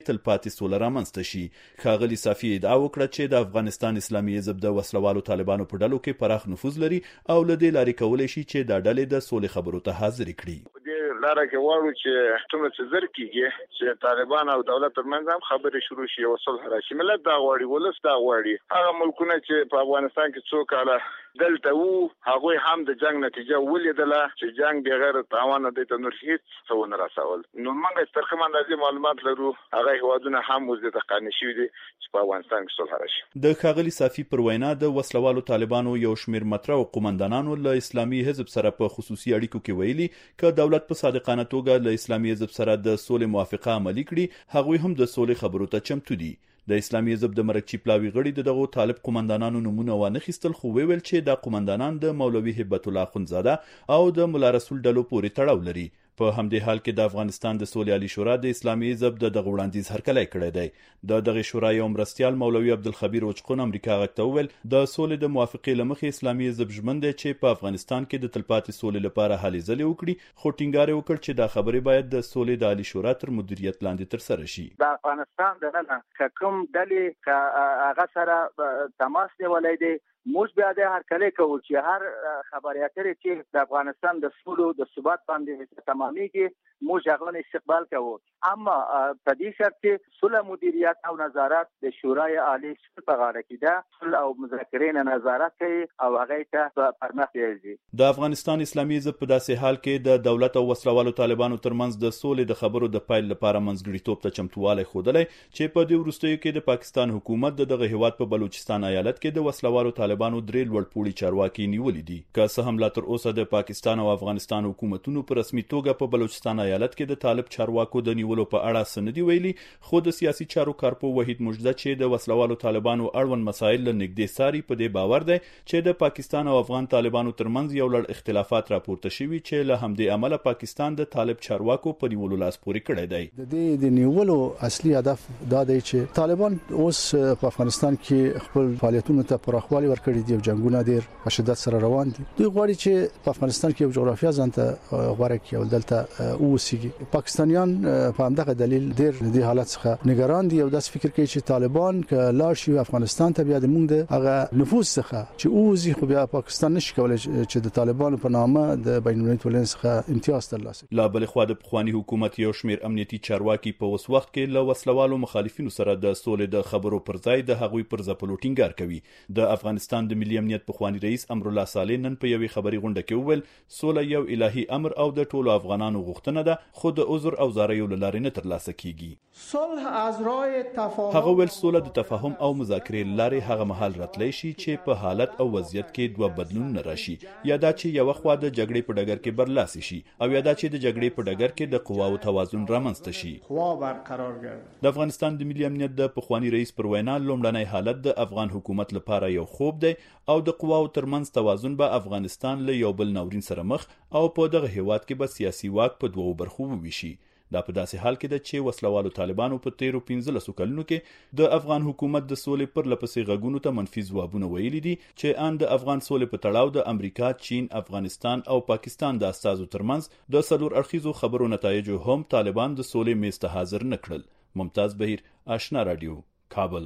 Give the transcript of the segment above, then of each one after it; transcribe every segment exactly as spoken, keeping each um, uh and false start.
تلپاتې سوله رامنځته شي. ښاغلي صافي ادعا وکړه چې د افغانستان اسلامي حزب د وسلوالو طالبانو په ډلو کې پراخ نفوذ لري او له دې لارې کولی شي چې دا ډلې د سولې خبرو ته حاضرې کړي. لاره کې واړو چې څومره چې زر کېږي چې طالبان او دولت ترمنځ هم خبرې شروع شي او صلح راشي. ملت دا غواړي، ولس دا غواړي. هغه ملکونه چې په افغانستان کې څو کاله دلته وو هغوی هم د جنگ نتیجه ولیدله چې جنگ بغیر تاوانه دی ته نور هیڅ څه ونه رسول. نو موږ تر کومه اندازې معلومات لرو هغه هیوادونه هم اوس د تقانې شوي دي چې په افغانستان کې صلح راشي. د ښاغلي صافي پر وینا د وسلوالو طالبانو یو شمېر مطرح او قومندانانو له اسلامي حزب سره په خصوصي اړیکو کې ویلي که دولت په صادقانه توګه له اسلامي حزب سره د سولې موافقه عملي کړي هغوی هم د سولې خبرو ته چمتو دي. د اسلامي حزب د مرکچی پلاوي غړي دغه طالب قومندانانو نمونه وانخیستل، خو ویل چې دا قومندانان د مولوي هبت الله اخوندزاده او د مولا رسول ډلو پورې تړاو لري. په همدې حال کې د افغانستان د سولې عالی شورا د اسلامي حزب د دغه وړاندیز هرکلی کړی دی. د دغه شورا یو مرستیال مولوي عبدالخبیر وچقون امریکا غږ ته وویل د سولې د موافقې له مخې اسلامي حزب ژمن دی چې په افغانستان کې د تلپاتې سولې لپاره هلې ځلې وکړي، خو ټینګار یې وکړ چې دا خبرې باید د سولې د عالی شورا تر مدیریت لاندې ترسره شي. د افغانستان د نن حکوم ډلې هغه سره تماس نیولی دی. موږ بیا د هرکلی کوو چې هر خبري اترې چې د افغانستان د سولو د ثبات باندې تمامېږي موږ هغه استقبال کوو. اما په دې شرط چې صلح مدیریت او نظارت د شورای عالی په غاړه کې ده، صلح او مذاکرې نه نظارت کوي او هغه ته پرمخ بیایي. د افغانستان اسلامي حزب په داسې حال کې د دولت او وسلوالو طالبانو ترمنځ د سولې د خبرو د پایل لپاره منځګړیتوب ته چمتووالی ښودلی چې په دې وروستیو کې د پاکستان حکومت د دغه هیواد په بلوچستان ایالت کې د وسلوالو طالبانو درې لوړپوړي چارواکي نیولي دي. که څه هم لا تر اوسه د پاکستان او افغانستان حکومتونو په رسمي توګه په بلوچستان ایالت کې د طالب چارواکو د نیولو په اړه څه نه دي ویلي، خو د سیاسي چارو کارپو وحید مجده چې د وسلوالو طالبانو اړوند مسایل له نږدې څاري په دې باور دی چې د پاکستان او افغان طالبانو ترمنځ یو لړ اختلافات راپورته شوي چې له همدې امله پاکستان د طالب چارواکو په نیولو لاس پورې کړی دی. د دې د نیولو اصلي هدف دا دی چې طالبان اوس په افغانستان کې خپل فعالیتونو ته پراخوالی ورکړي دي او جنگونه ډیر په شدت سره روان دي. دوی غواړي چې په افغانستان کې یو جغرافیه ځانته غوړه کړي او دلته اوسېږي. پاکستانیان په همدغه دلیل ډیر د دې حالت څخه نگران دي او داس فکر کوي چې طالبان ک لاړ شي افغانستان ته بیا د موږ د هغه نفوذ څخه چې اوزي خو بیا پاکستان نشي کولای چې د طالبانو په نامه د بین المللي ټولنې څخه امتیاز ترلاسه کړي. لا بل خو د پخوانی حکومت یو شمیر امنیتي چارواکي په اوس وخت کې له وسلوالو مخالفینو سره د سولې د خبرو پر ځای د هغوی پر ځپلو ټینګار کوي. د افغانستان د ملي امنیت پخوانی رئیس امرالله صالح نن په یوې خبري غونډه کې وویل سوله یو الهي امر او د ټولو افغانانو غوښتنه ده، خو د عذر او زاریو له لارې نه ترلاسه کیږي. صلح از راه تفاهم هغه ویل سوله د تفاهم او مذاکرې لارې هغه مهال راتلی شي چې په حالت او وضعیت کې دوه بدلون نه راشي، یا دا چې یو خوا د جګړې په ډګر کې برلاسي شي او یا دا چې د جګړې په ډګر کې د قواو توازن رامنځته شي. قوا برقرار ګرځي. د افغانستان د ملي امنیت د پخوانی رئیس پر وینا لومړنی حالت د افغان حکومت لپاره یو خوب دی او د قواو ترمنځ توازن به افغانستان له یو بل ناورین سره مخ او په دغه هیواد کې به سیاسي واک په دوو برخو وویشي. دا په داسې حال کې ده چې وسلوالو طالبانو په تیرو پنځلسو کلونو کې د افغان حکومت د سولې پر لپسې غږونو ته منفي ځوابونه ویلي دي چې ان د افغان سولې په تړاو د امریکا، چین، افغانستان او پاکستان د استازو ترمنځ د څلور اړخیزو خبرو نتایجو هم طالبان د سولې میز ته حاضر نه کړل. ممتاز بهیر، آشنا رادیو، کابل.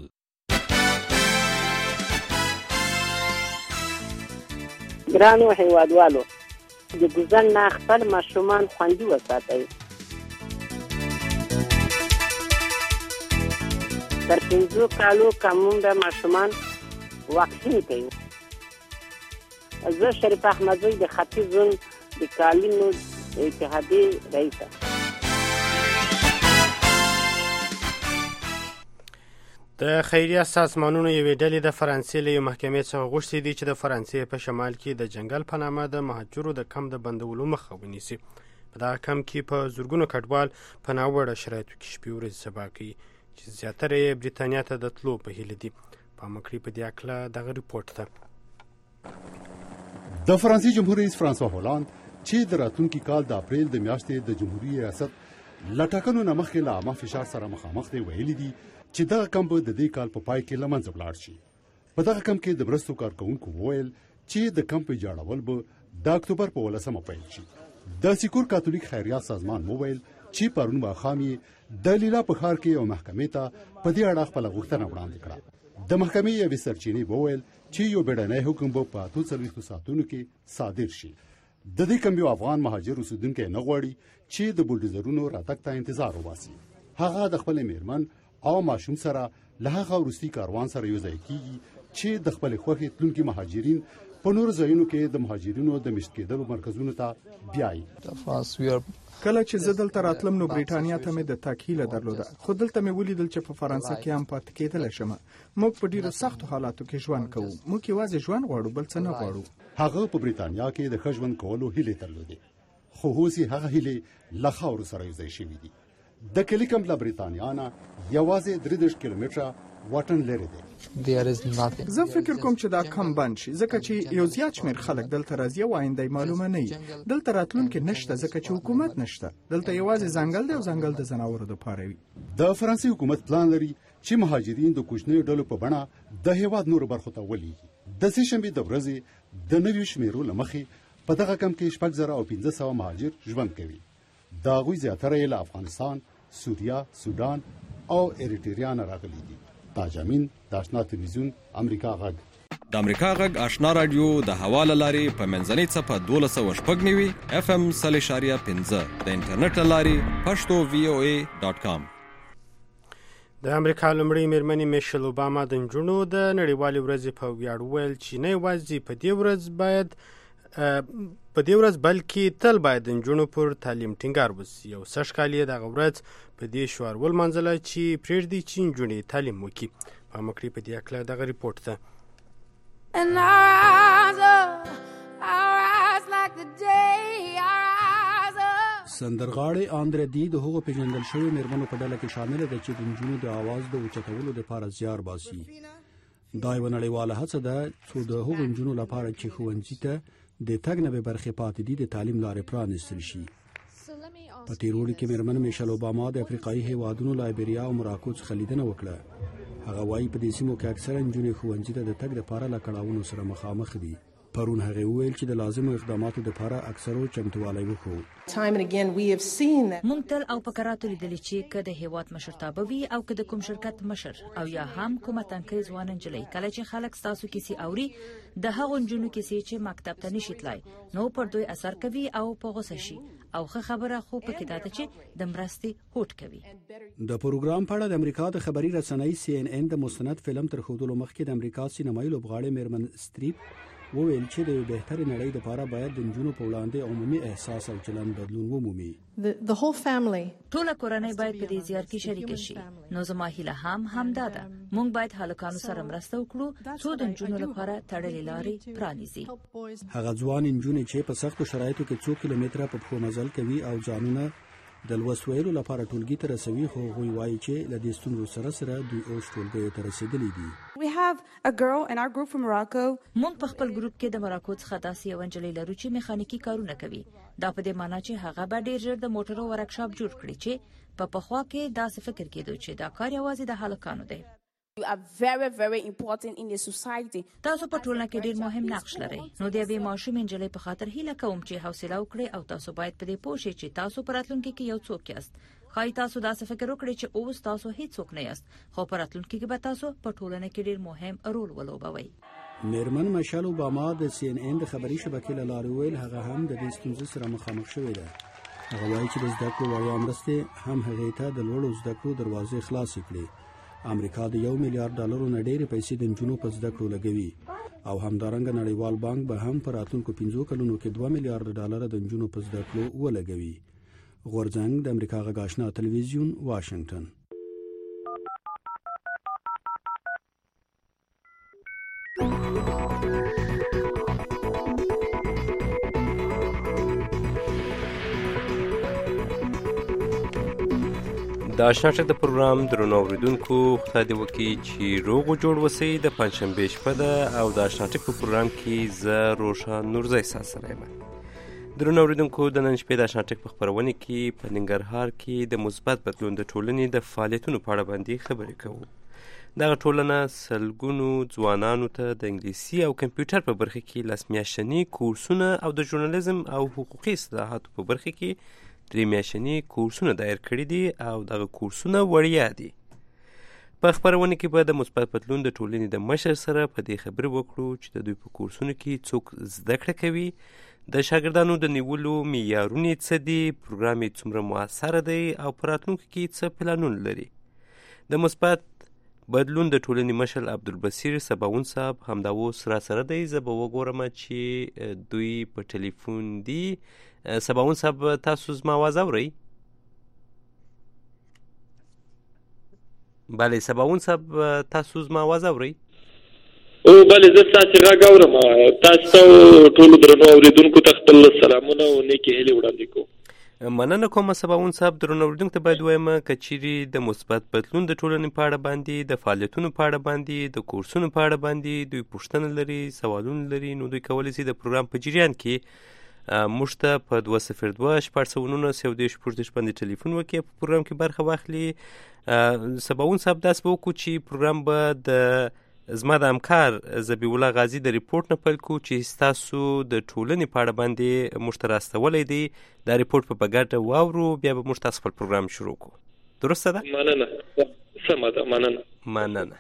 ګرانو هیوادوالو، د ګوزن نه خپل ماشومان خوندي وساتئ. تر پنځو کالو کمون د ماشومان واکسین کوي. زه شریف احمدزی د ختیځ زون د کالینو اتحادیې رئیسه. د خیریه سازمانونو یوې ډلې د فرانسې له یو محکمې څخه غوښتي دي چې د فرانسې په شمال کې د جنګل په نامه د مهاجرو د کم د بندولو مخه ونیسي. په دغه کم کې په زرګونو کډوال په ناوړه شرایطو کې شپې ورځې سبا کوي چې زیاتره یې بریتانیا ته د تلو په هیله دي. په مکړی په دې اکله دغه ریپورت ته د فرانسې جمهور رئیس فرانسوا هولاند چې د راتلونکي کال د اپریل د میاشتې د جمهوریت ریاست له ټاکنو نه مخکې له عامه فشار سره مخامخ دی ویلي دي چې دغه کم به د دې کال په پای کې له منځه ولاړ شي. په دغه کم کې د مرستو کارکوونکو وویل چې د کم په جوړول به د اکتوبر په ولسمه پیل شي. د سیکور کاتولیک خیریه سازمان وویل چې پرون ماښام د لیلا په ښار کې یو محکمې ته په دې اړه خپله غوښتنه وړاندې کړه. د محکمې یوې سرچینې وویل چې یو بیړنی حکم به په اتو څلوېښتو ساعتونو کې صادر شي. د دې کم یو افغان مهاجر اوسېدونکی نه غواړي چې د بولډوزرونو راتګ ته انتظار وباسي. هغه د خپلې میرمن او ماشوم سره له هغه وروستي کاروان سره یو ځای کېږي چې د خپلې خوښې تلونکي مهاجرین په نورو ځایونو کې د مهاجرینو د مشت کېدلو مرکزونو ته بیایي. کله چې زه دلته راتلم نو بریټانیا ته مې د تګ هیله درلوده، خو دلته مې ولیدل چې په فرانسه کې هم پاتې کېدلی شم. موږ په ډیرو سختو حالاتو کې ژوند کوو. موږ یوازې ژوند غواړو، بل څه نه غواړو. هغه په بریټانیا کې د ښه ژوند کولو هیلې درلودې، خو اوس یې هغه هیلې له خاورو سره یوځای شوي دي. د کلیکم له بریټانیا نه یوازې درې دېرش کیلومتره واټن لري دی. زه فکر کوم چې دا کم بند شي، ځکه چې یو زیات شمېر خلک دلته راځي او آینده معلومه نه وي. دلته راتلونکي نشته ځکه چې حکومت نشته. دلته یوازې ځنګل دی او ځنګل د ځناورو دپاره وي. د فرانسې حکومت پلان لري چې مهاجرین د کوچنیو ډلو په بڼه د هیواد نورو برخو ته ولیږي. د سې شنبې د ورځې د نویو شمیرو له مخې په دغه کم کې شپږ زره او پنځه سوه مهاجر ژوند کوي. د هغوی زیاتره یې له افغانستان، سوریه، سودان او اریټریا نه راغلي دي. تاج امین، د آشنا تلویزیون، امریکا غږ. د امریکا غږ آشنا رادیو د هوا له لارې په منځنۍ څپه دولس سوه شپږ نوي اف ام سل اشاریه پنځه د انټرنیټ له لارې پښتو وی او ای ډاټ کام. د امریکا لومړۍ میرمنې میشل اوباما د نجونو د نړیوالې ورځې په ویاړ وویل چې نه یوازې په دې ورځ باید په دې ورځ بلکې تل باید د نجونو پر تعلیم ټینګار وشي. یو سږ کال یې دغه ورځ په دې شعار ولمانځله چې پرېږدي چې نجونې تعلیم وکړي. پام وکړئ په دې هکله دغه ریپورټ ته. سندرغاړې آندره دی د هغو پیژندل شویو میرمنو په ډله کې شامله ده چې د نجونو د آواز د اوچتولو دپاره زیار باسي. دا یوه نړیواله هڅه ده څو د هغو نجونو لپاره چې ښوونځي ته د تګ نه بې برخې پاتې دي د تعلیم لارې پرانیستل شي. په تېر اوړي کې میرمن میشل اوباما د افریقایي هیوادونو لایبریا او مراکو څخه لیدنه وکړه. هغه وایي په دې سیمو کې اکثره نجونې ښوونځي ته د تګ دپاره له کړاوونو سره مخامخ دي. پرون هغه وویل چې د لازمو اقداماتو لپاره اکثرو چمتووالی وښود. مونږ تل او په کراتو لیدلي چې که د هیواد مشرتابه وي او که د کوم شرکت مشر او یا هم کومه تنکۍ ځوان نجلۍ، کله چې خلک ستاسو کیسې اوري د هغو نجونو کیسې چې مکتب ته نشي تلای، نو پر دوی اثر کوي او په غوسه شي. او ښه خبره خو پکې دا ده چې د مرستې هوډ کوي. د پروګرام په اړه د امریکا د خبري رسنۍ سی ان ان د مستند فلم تر ښودلو مخکې د امریکا سینمایي لوبغاړې میرمن ستریپ وویل چې د یو بهترې نړۍ لپاره باید د نجونو په وړاندې عمومي احساس او چلند بدلون ومومي. ټوله کورنۍ باید په دې زیار کې شریکه شي. نو زما هیله هم همدا ده. موږ باید هلکانو سره مرسته وکړو څو د نجونو لپاره تړلې لارې پرانیزي. هغه ځوان نجونې چې په سختو شرایطو کې څو کیلومتره په پښو مزل کوي او ځانونه د لوست ویلو لپاره ټولګي ته رسوي، خو هغوی وایي چې له دې ستونزو سره سره دوی اوس ټولګیو ته رسېدلي دي. موږ په خپل ګروپ کې د مراکو څخه داسې یوه نجلۍ لرو چې میخانیکي کارونه کوي. دا په دې معنا چې هغه به ډېر ژر د موټرو ورکشاپ جوړ کړي چې په پخوا کې داسې فکر کېدو چې دا کار یوازې د هلکانو دی. تاسو په ټولنه کې ډېر مهم نقش لرئ. نو د یوې ماشومې نجلۍ په خاطر هیله کوم چې حوصله وکړئ او تاسو باید په دې پوه شئ چې تاسو په راتلونکي کې یو څوک یاست. ښایي تاسو داسې فکر وکړئ چې اوس تاسو هیڅوک نه یاست، خو په راتلونکي کې به تاسو په ټولنه کې ډېر مهم رول ولوبوئ. میرمن میشل اوباما د سی ان ان د خبري شبکې له لارې وویل هغه هم د دې ستونزې سره مخامخ شوې ده. هغه وایي چې د زده کړو وړیا مرستې هم هغې ته د لوړو زده کړو دروازې خلاصې کړې. امریکا د یو میلیارډ ډالرو نه ډېرې پیسې د نجونو په زده کړو لګوي او همدارنګه نړیوال بانک به هم په راتلونکو پنځو کلونو کې دوه میلیارډ ډالره د نجونو په زده کړو ولګوي. غورځنګ د امریکا غږ آشنا تلویزیون، واشنگټن. د آشنا ټک د پروګرام درنو اوریدونکو خدای دې وکړي چې روغ او جوړ اوسئ. د پنجشنبې شپه ده او د آشنا ټک په پروګرام کې زه روشن نورزی ستا سره یم. درنو اوریدونکو د نن شپې د آشنا ټک په خپرونه کې په ننګرهار کې د مثبت بدلون د ټولنې د فعالیتونو په اړه باندې خبرې کوو. دغه ټولنه سلګونو ځوانانو ته د انګلیسي او کمپیوټر په برخه کې لس میاشتني کورسونه او د ژورنالیزم او حقوقي اصطلاحاتو په برخه کې درې میاشتني کورسونه دایر کړي دي او دغه کورسونه وړیا دي. په خپرونه کې به د مثبت بدلون د ټولنې د مشر سره په دې خبرې وکړو چې د دوی په کورسونو کې څوک زده کړه کوي، د شاګردانو د نیولو معیارونه څه دي، پروګرام یې څومره مؤثره دی او په راتلونکي کې څه پلانونه لري. د مثبت بدلون د ټولنې مشر عبدالبصیر سباون صاحب همدا اوس را سره دی. زه به وګورم چې دوی په ټلیفون دي. سباون صاحب تاسو زما آواز اورئ؟ بله سباون صاحب تاسو زما آواز اورئ؟ او بله زه ستاسې غږ اورم. تاسو ته ټولو درنو اورېدونکو ته خپل سلامونه او نیکې هیلې وړاندې کوم. مننه کوم سباون صاحب. درنو اورېدونکو ته باید ووایم که چیرې د مثبت بدلون د ټولنې په اړه باندې، د فعالیتونو په اړه باندې، د کورسونو په اړه باندې دوی پوښتنه لري، سوالونه لري، نو دوی کولی شي د پروګرام په جریان کې موږ ته په دوه صفر دوه شپږ سوه نولس یو دېرش شپږ دېرش باندې ټلیفون وکړي، په پروګرام کې برخه واخلي. سباون صاحب داسې به وکړو چې پروګرام به د زما د همکار ذبیح الله غازي د ریپورټ نه پیل کړو چې ستاسو د ټولنې په اړه باندې موږ ته راستولی دی. دا ریپورټ په ګډه واورو، بیا به موږ تاسو خپل پروګرام شروع کړو. درسته ده؟ مننه. سمه ده. مننه. مننه.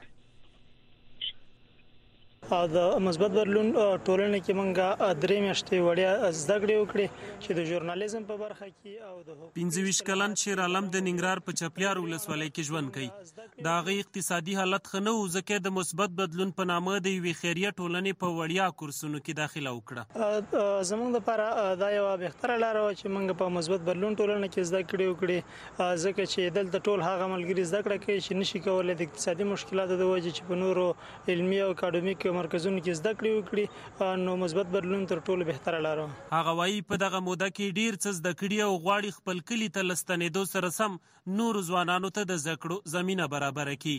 او د مثبت بدلون ټولنه کې مونږه درې میاشتې وړیا زده کړې وکړې چې د ژورنالیزم په برخه کې او د پنځه ویشت کلن شیر عالم د ننګرهار په چپلیار ولسوالۍ کې ژوند کوي. د هغې اقتصادي حالت ښه نه و، ځکه د مثبت بدلون په نامه د یوې خیریه ټولنې په وړیا کورسونو کې داخله وکړه. زموږ دپاره دا یوه بهتره لاره وه چې مونږ په مثبت بدلون ټولنه کې زده کړې وکړې، ځکه چې دلته ټول هغه ملګري زده کړه کوي چې نشي کولی د اقتصادي مشکلاتو د وجې چې په نورو علمي او اکاډمیک مرکزونو کې زده کړې وکړي، نو مثبت بدلون تر ټولو بهتره لاره. هغه وایي په دغه موده کې ډیر څه زده کړي او غواړي خپل کلي ته له ستنېدو سره سم نورو ځوانانو ته د زده کړو زمینه برابره کړي.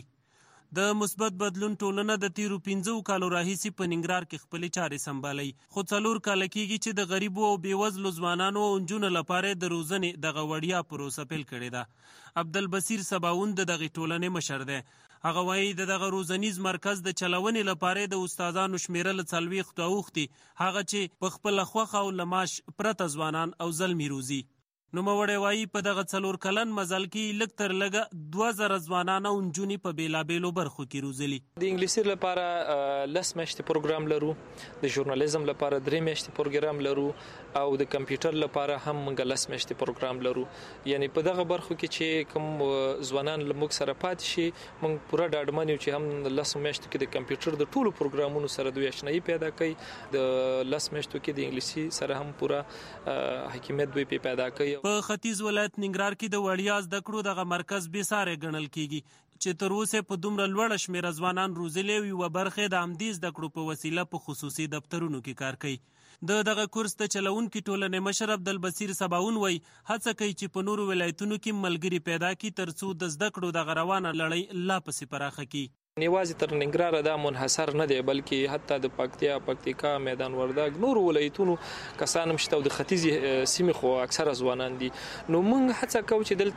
د مثبت بدلون ټولنه د تیرو پنځو کالو راهیسې په ننګرهار کې خپلې چارې سمبالوي، خو څلور کاله کېږي چې د غریبو او بېوزلو ځوانانو او نجونو لپاره د روزنې دغه وړیا پروسه پیل کړې ده. عبدالبصیر سباون د دغې ټولنې مشر دی. هغه وایي د دغه روزنیز مرکز د چلونې لپاره د استادانو شمیره له څلوېښتو اوښتي، هغه چې په خپله خوښه او له معاش پرته ځوانان او زلمي روزي. نوموړی وایي په دغه څلور کلن مزل کې لږ تر لږه دوه زره ځوانان او نجونې په بېلابېلو برخو کې روزلي. د انګلیسي لپاره لس میاشتې پروګرام لرو، د ژورنالیزم لپاره درې میاشتې پروګرام لرو او د کمپیوټر لپاره هم موږ لس میاشتې پروګرام لرو. یعنی په دغه برخو کې چې کوم ځوانان له موږ سره پاتې شي، موږ پوره ډاډمن یو چې هم لسو میاشتو کې د کمپیوټر د ټولو پروګرامونو سره دوی اشنایي پیدا کوي، د لس میاشتو کې د انګلیسي سره هم پوره حکمیت دوی پیدا کوي. په ختیځ ولایت ننګرهار کې د وړیا زده کړو دغه مرکز بې ساری ګڼل کیږي چې تر اوسه په دومره لوړه شمیره ځوانان روزلي او یوه برخه د همدې زده کړو په وسیله په خصوصي دفترونو کې کار کوي. د دغه کورس د چلونکي ټولنې مشر عبدالبصیر سباون وایي هڅه کوي چې په نورو ولایتونو کې ملګري پیدا کړي ترڅو د زده کړو دغه روانه لړۍ لا پسې پراخه کړي. یوازې تر ننګرهار دا منحصر نه دی، بلکې حتی د پکتیا، پکتیکا، میدان وردګ، نورو ولایتونو کسان هم شته او د ختیځې سیمې خو اکثره ځوانان دي. نو موږ هڅه کوو چې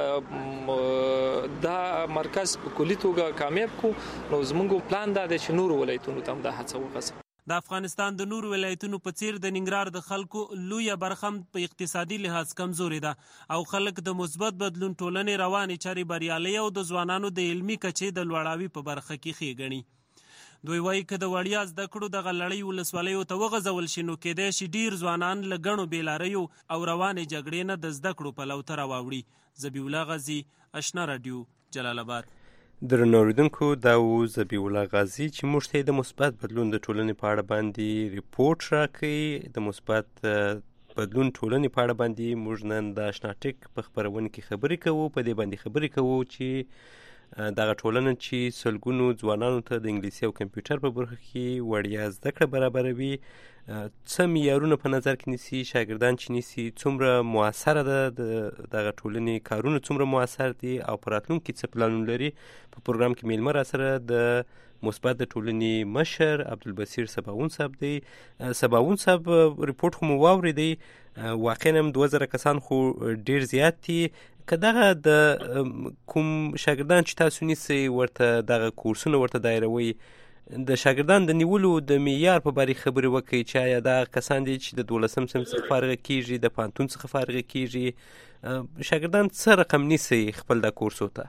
دلته دا مرکز په کلي توګه کامیاب کړو. نو زموږ پلان دا دی چې نورو ولایتونو ته هم دا هڅه وغځوو. د افغانستان د نورو ولایتونو په څیر د ننګرهار د خلکو لویه برخه په اقتصادي لحاظ کمزوري ده او خلک د مثبت بدلون ټولنې روانې چارې بریالۍ او د ځوانانو د علمي کچې د لوړاوي په برخه کې ښې ګڼي. دوی وایي که د وړیا زده کړو دغه لړۍ ولسوالیو ته وغځول شي نو کېدای شي ډیر ځوانان له ګڼو بېلاریو او روانې جګړې نه د زده کړو پلو ته راواوړي. ذبیح الله غازي، اشنا راډیو، جلال آباد. درنو اورېدونکو دا و ذبیح الله غازي چې موږ ته د مثبت بدلون د ټولنې په اړه باندې ریپورټ راکړي. د مثبت بدلون ټولنې په اړه باندې موږ نن د اشنا ټک په خپرونه کې خبرې کوو، په دې باندې خبرې کوو چې دغه ټولنه چې سلګونو ځوانانو ته د انګلیسي او کمپیوټر په برخه کې وړیا زده کړه برابروي، څه معیارونه په نظر کې نیسي، شاګردان چې نیسي، څومره مؤثره ده دغه ټولنې کارونه، څومره مؤثر دي او په راتلونکي څه پلانونه لري. په پروګرام کې میلمه را سره د مثبت د ټولنې مشر عبدالبصیر سباون صاحب دی. سباون صاحب ریپورټ خو مو واورېدی، واقعا هم دوه زره کسان خو ډیر زیات دي. که دغه د کوم شاګردان چې تاسو نیسئ ورته دغه کورسونه ورته دایروئ، د شاګردان د نیولو د معیار په باره خبرې وکړئ چې آیا دا کسان دي چې د دولسم صنف څخه فارغه کیږي، د پوهنتون څخه فارغه کیږي، شاګردان څه رقم نیسي خپل د کورسو ته؟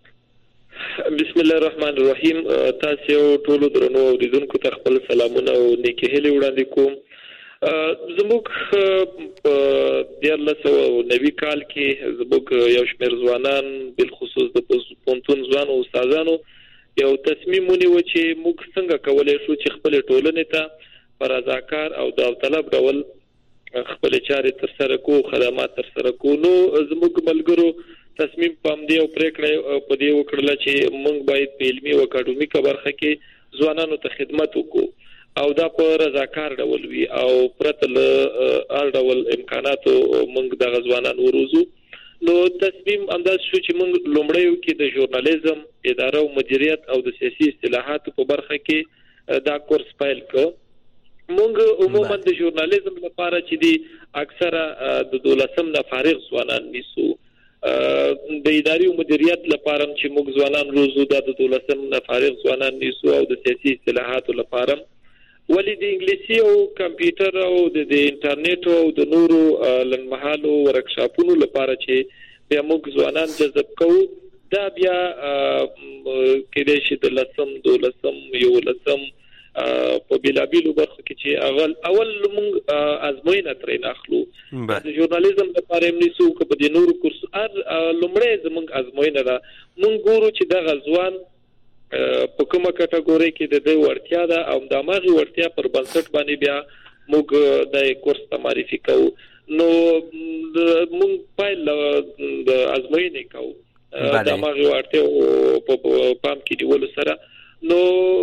بسم الله الرحمن الرحیم. تاسو ټولو درنو اوریدونکو ته خپل سلامونه او نیکی هیلې وړاندې کوم. زموږ په دیارلس سوه نوي کال کې زموږ یو شمېر ځوانان بالخصوص د پوهنتون ځوانو استادانو یو تصمیم ونیو چې موږ څنګه کولای شو چې خپل ټولنې ته په رضاکار او داوطلب ډول خپل چارې ترسره کوو، خدمات ترسره کوو. نو زموږ ملګرو تصمیم په همدې او پرېکړه په دې وکړله چې موږ باید په علمي او اکاډمیکه برخه کې ځوانانو ته خدمت وکړو او دا په رضاکار ډول وي او پرته له هر ډول امکاناتو موږ دغه ځوانان وروزو. نو تصمیم انداز شو چې موږ لومړی کې د ژورنالیزم، اداره او مدیریت او د سیاسي اصطلاحاتو په برخه کې دا کورس پیل کړ. موږ عموما د ژورنالیزم لپاره چې دی اکثره د دولسم نه فارغ ځوانان نیسو، د اداري او مدیریت لپاره چې موږ ځوانان روزو دا د دولسم نه فارغ ځوانان نیسو او د سیاسي اصطلاحاتو لپاره ولی د انګلیسي او کمپیوټر او د انټرنیټ او د نورو لنډمهالو ورکشاپونو لپاره چې بیا موږ ځوانان جذب کوو، دا بیا کېدای شي د لسم، دولسم، یولسم په بېلابېلو برخو کې چې اول اول موږ ازموینه ترې اخلو. د ژورنالیزم لپاره هم نیسو که په دې نورو کورس لومړی زموږ ازموینه ده. موږ ګورو چې دغه ځوان په کومه کټګوري کې د دې وړتیا ده او د هغې وړتیا پر بنسټ باندې بیا موږ د کورس ته معرفي کوو. نو موږ پیل د ازموینې کوو د هغې وړتیا په پام کې نیولو سره. نو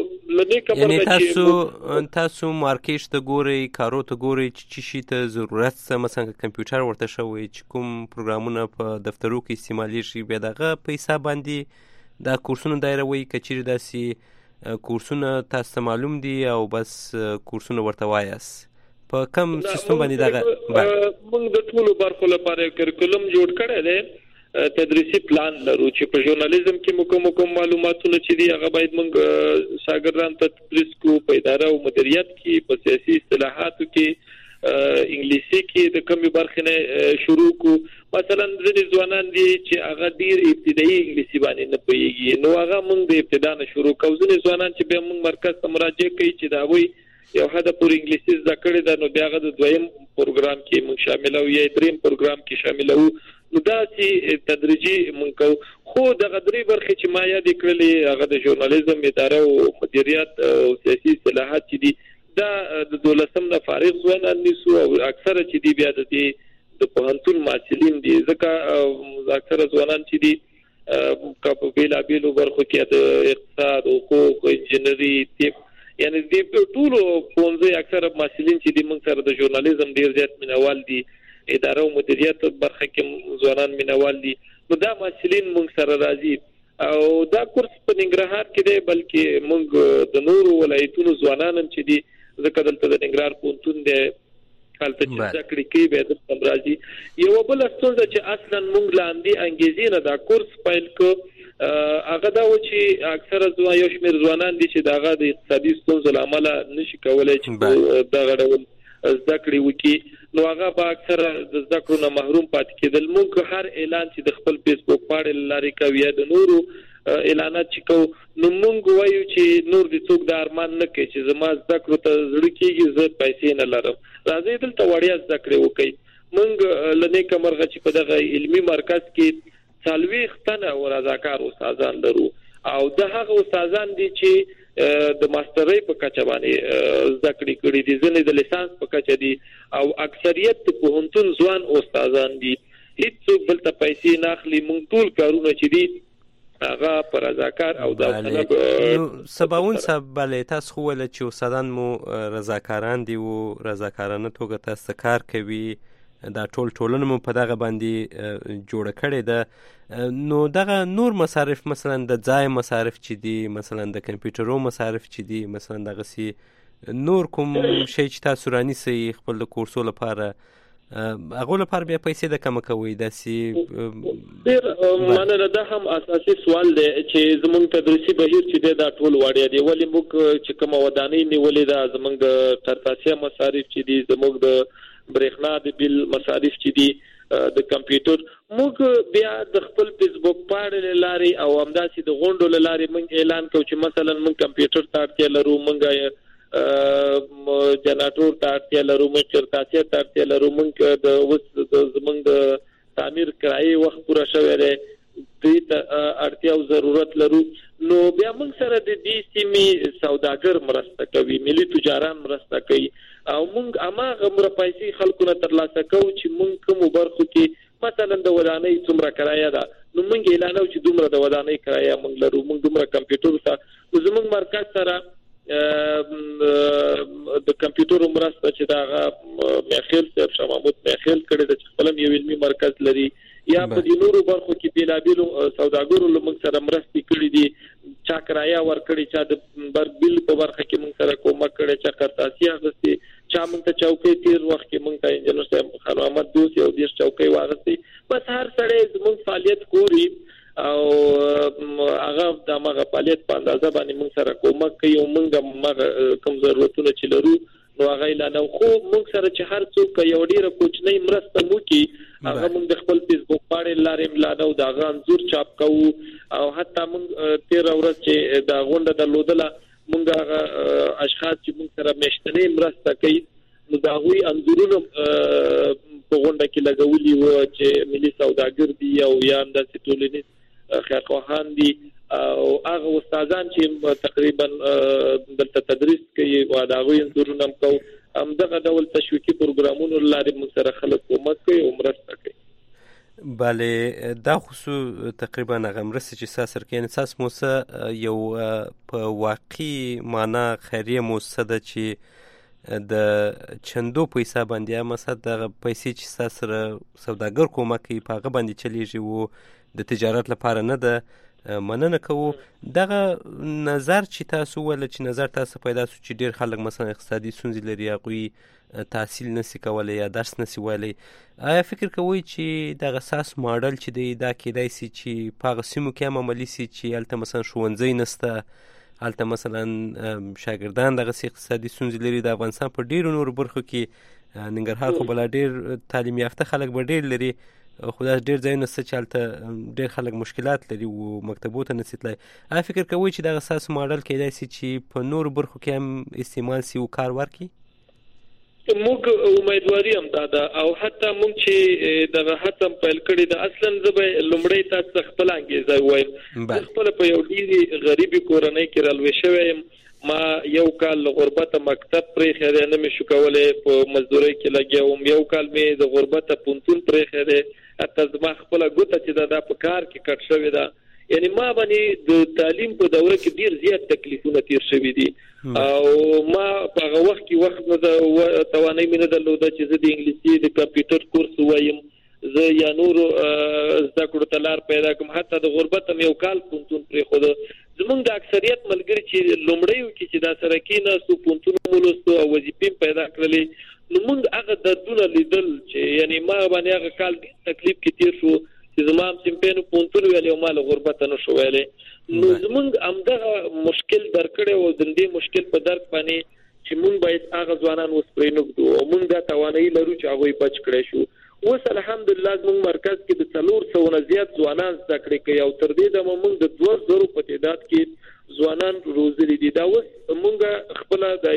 یعنی تاسو تاسو مارکیټ ته ګورئ، کارو ته ګورئ چې څه شي ته ضرورت څه، مثلا که کمپیوټر ورته شوی چې کوم پروګرامونه په دفترو کې استعمالیږي بیا دغه په حساب باندې دا کورسونه دایروي. که چیرې داسې کورسونه تاسو ته معلوم دي او بس کورسونه ورته وایاست، په کم سیستم باندې دغه موږ د ټولو برخو لپاره کریکولم جوړ کړی دی، تدریسي پلان لرو چې په ژورنالیزم کې موږ کوم کوم معلوماتونه چې دي هغه باید موږ شاګردانو ته تدریس کوو، په اداره او مدیریت کې، په سیاسي اصطلاحاتو کې، انګلیسي کې د کومې برخې نه شروع کوو. مثلا ځینې ځوانان دي چې هغه ډېر ابتدایي انګلیسي باندې نه پوهېږي، نو هغه موږ د ابتدا نه شروع کوو. ځینې ځوانان چې بیا موږ مرکز ته مراجعه کوي چې د هغوی یو حده پورې انګلیسي زده کړې ده، نو بیا هغه د دویم پروګرام کې موږ شاملوو یا دریم پروګرام کې شاملوو. نو داسې تدریجي موږ کوو. خو دغه درې برخې چې ما یادې کړلې هغه د ژورنالیزم، اداره او مدیریت او سیاسي اصطلاحات چې دي دا د دولسم نه فارغ ځوانان نیسو او اکثره چې دي بیا د دې د پوهنتون محصلین دي، ځکه اکثره ځوانان چې دي په بېلابېلو برخو کې د اقتصاد، حقوق، انجنیري، طب، یعنی د ټولو پوهنځي اکثره محصلین چې دي موږ سره د ژورنالیزم ډېر زیات مینوال دي، اداره او مدیریت برخه کې ځوانان مینوال دي. نو دا محصلین موږ سره راځي او دا کورس په ننګرهار کې دی، بلکې موږ د نورو ولایتونو ځوانان هم چې دي، ځکه دلته د ننګرهار پوهنتون دی، هلته چې زده کړې کوي بیا دلته هم راځي. یوه بله ستونزه چې اصلا موږ له همدې انګیزې نه دا کورس پیل کړو هغه دا و چې اکثره یو شمېر ځوانان دي چې د هغه د اقتصادي ستونزو له امله نشي کولی چې دغه ډول زده کړې وکړي، نو هغه به اکثره د زده کړو نه محروم پاتې کېدل. موږ هر اعلان چې د خپل فیسبوک پاڼې له لارې کوو یا د نورو اعلانات چې کوو، نو موږ وایو چې نور دې څوک دا ارمان نه کوي چې زما زده کړو ته زړه کېږي، زه پیسې نه لرم، راځئ دلته وړیا زده کړې وکړئ. موږ له نیکه مرغه چې په دغه علمي مرکز کې څلوېښت تنه رضاکار استادان لرو او د هغه استادان دي چې د ماسترۍ په کچه باندې زده کړې کړي دي، ځینې د لیسانس په کچه دي او اکثریت د پوهنتون ځوان استادان دي. هیڅوک بلته پیسې نه اخلي. موږ ټول کارونه چې دي هغه په رضاکار او داوطلب. سباوون صاحب، بله تاسو خو ویل چې استادان مو رضاکاران دي او رضاکارانه توګه تاسو کار کوي، دا ټول ټولنه مو په دغه باندې جوړه کړې ده. نو دغه نور مصارف، مثلا د ځای مصارف چې دي، مثلا د کمپیوټرو مصارف چې دي، مثلا دغسې نور کوم شی چې تاسو رانیسئ خپل د کورسو لپاره، هغه لپاره بیا پیسې د کم کوي داسې ډیر مننه. دا هم اساسي سوال دی چې زموږ تدریسي بهیر چې دا ټول وړیا دی ولې موږ چې کوم ودانۍ نیولې دا زموږ د ترتاسیه مصارف چې دي زموږ د برېښنا د بیل مصارف چې دي د کمپیوټر موږ بیا د خپل فیسبوک پاڼې لاري او همداسې د غونډو لاري موږ اعلان کوو چې مثلا موږ کمپیوټر ته اړتیا لرو موږ جنراتور ته اړتیا لرو موږ چرتاسیه ته اړتیا لرو موږ د اوس زموږ د تعمیر کرایي وخت پوره شوی دی دې ته اړتیا او ضرورت لرو نو بیا موږ سره د دې سیمې سوداګر مرسته کوي ملي تجاران مرسته کوي او موږ هغه مر پیسې خلکو نه ترلاسه کوو چې موږ کوم برخو کې مثلا د ودانۍ څومره کرایه ده نو موږ اعلانو چې دومره د ودانۍ کرایه موږ لرو موږ دومره کمپیوټر ته زموږ مرکز سره د کمپیوټر مرسته چې دا میخیل صاحب شمامود میخیل کړي د خپل یو علمي مرکز لري یا په دې نورو برخو کې بیلابیلو سوداګرو لمن سره مرستې کړې دي چا کرایه ورکړي چا د بربل په برخه کې موږ سره کومک کړي چا قرطاسي اغستي چا موږ ته چوکۍ تیر وخت کې موږ ته انجنیر صاحب خان احمد دوسی او د چوکۍ واغستي بس هر سړی زموږ فعالیت کوي او هغه د مغه فعالیت په اندازه باندې موږ سره کومک کوي او موږ مغه کوم ضرورتونه چې لرو نو هغه اعلان خو موږ سره چې هر څوک یو ډیره کوچنی مرسته موکي هغه موږ د خپل فیسبوک باندې لارې ملانو دا غانزور چاپ کوو او حتی موږ تیر ورځ چې دا غونډه درلودله موږ هغه اشخاص چې موږ سره مشتنی مرسته کوي نو دا غوي انځورونه په غونډه کې لګولي وو چې ملي سوداګر دي او یا د ټولنیز خیرخواهان دي او هغه استادان چې تقریبا دلته تدریس کوي او دا غوي انځورونه کوي هم دغه ډول تشویقي پروګرامونو لارې موږ سره خلک کومک کوي او مرسته کوي. بله دا خصو تقریبا هغه مرسته چې ساسر کې اساس موسه یو په واقعي معنا خیریه موسه ده چې د چندو پیسې باندې مسد د پیسې چې ساسر سوداګر کومک کوي په هغه باندې چلیږي وو د تجارت لپاره نه ده مننه کوو دغه نظر چې تاسو ول چې نظر تاسو پیدا سو چې ډیر خلک مثلا اقتصادي ستونزې لري هغه تحصیل نسی کولای یا درس نسی ویلی آیا فکر کوئ چې دغه ساس ماډل چې دی دا کېدای سي چې په هغه سیمو کې هم عملي سي چې هلته مثلا ښوونځی نسته هلته مثلا شاګردان دغه اقتصادي ستونزې لري د افغانستان په ډیرو نورو برخو کې ننګرهار خو بلا ډیر تعلیم یافته خلک به ډیر لري خو دا ډیر ځایونه څه چې هلته ډیر خلک مشکلات لري او مکتبو ته نسي تللی آیا فکر کوئ چې دغه ساسو ماډل کېدای سي چې په نورو برخو کې هم استعمال سي او کار ورکړي؟ موږ امیدواري هم دا ده او حتی موږ چې دغه هڅه پیل کړې ده اصلا زه به لومړی تاسو خپل انګیزه وایم خپل په یو ډېرې غریبي کورنۍ کې رالوی شوی یم ما یو کال غربت مکتب پرې خېره نه مې شو کولای په مزدوري کې لګیاوم یو کال مې د غربت پونتون پرې خېره حتی زما خپل ګوته چې دا په کار کې کټ شوی ده یعنی ما باندې د تعلیم په دوره کې ډیر زیات تکلیفونه تیر شوي دي او ما په هغه وخت کې وخت نه د توانای مینه درلوده چې زه د انګلیسي د کمپیوټر کورس وایم زه یا نور زده کړو تلار پیدا کوم حتی د غربت هم یو کال پونتون پرې خو زمونږ د اکثریت ملګری چې لومړی کې چې دا سره کې نه سو پونتون مولستو او وظیفې پیدا کړلې نو موږ هغه دردونه لیدل چې یعنی ما باندې هغه کال تکلیف کې تیر شو چې زمام سیمپینو پونتون ویلې او مال غربت نه شو ویلې نو زمونږ همدغه مشکل درکړې او د دې مشکل په درک باندې چې موږ باید هغه ځوانان وسپرې نګدو او موږ دا توانایي لرو چې هغه بچ کړی شو اوس الحمدلله موږ مرکز کې د څلور سو نه زیات ځوانان زده کړې کوي او تر دې د موږ د دوه زرو په تعداد کې ځوانان روزلي دي دا اوس موږ خپل د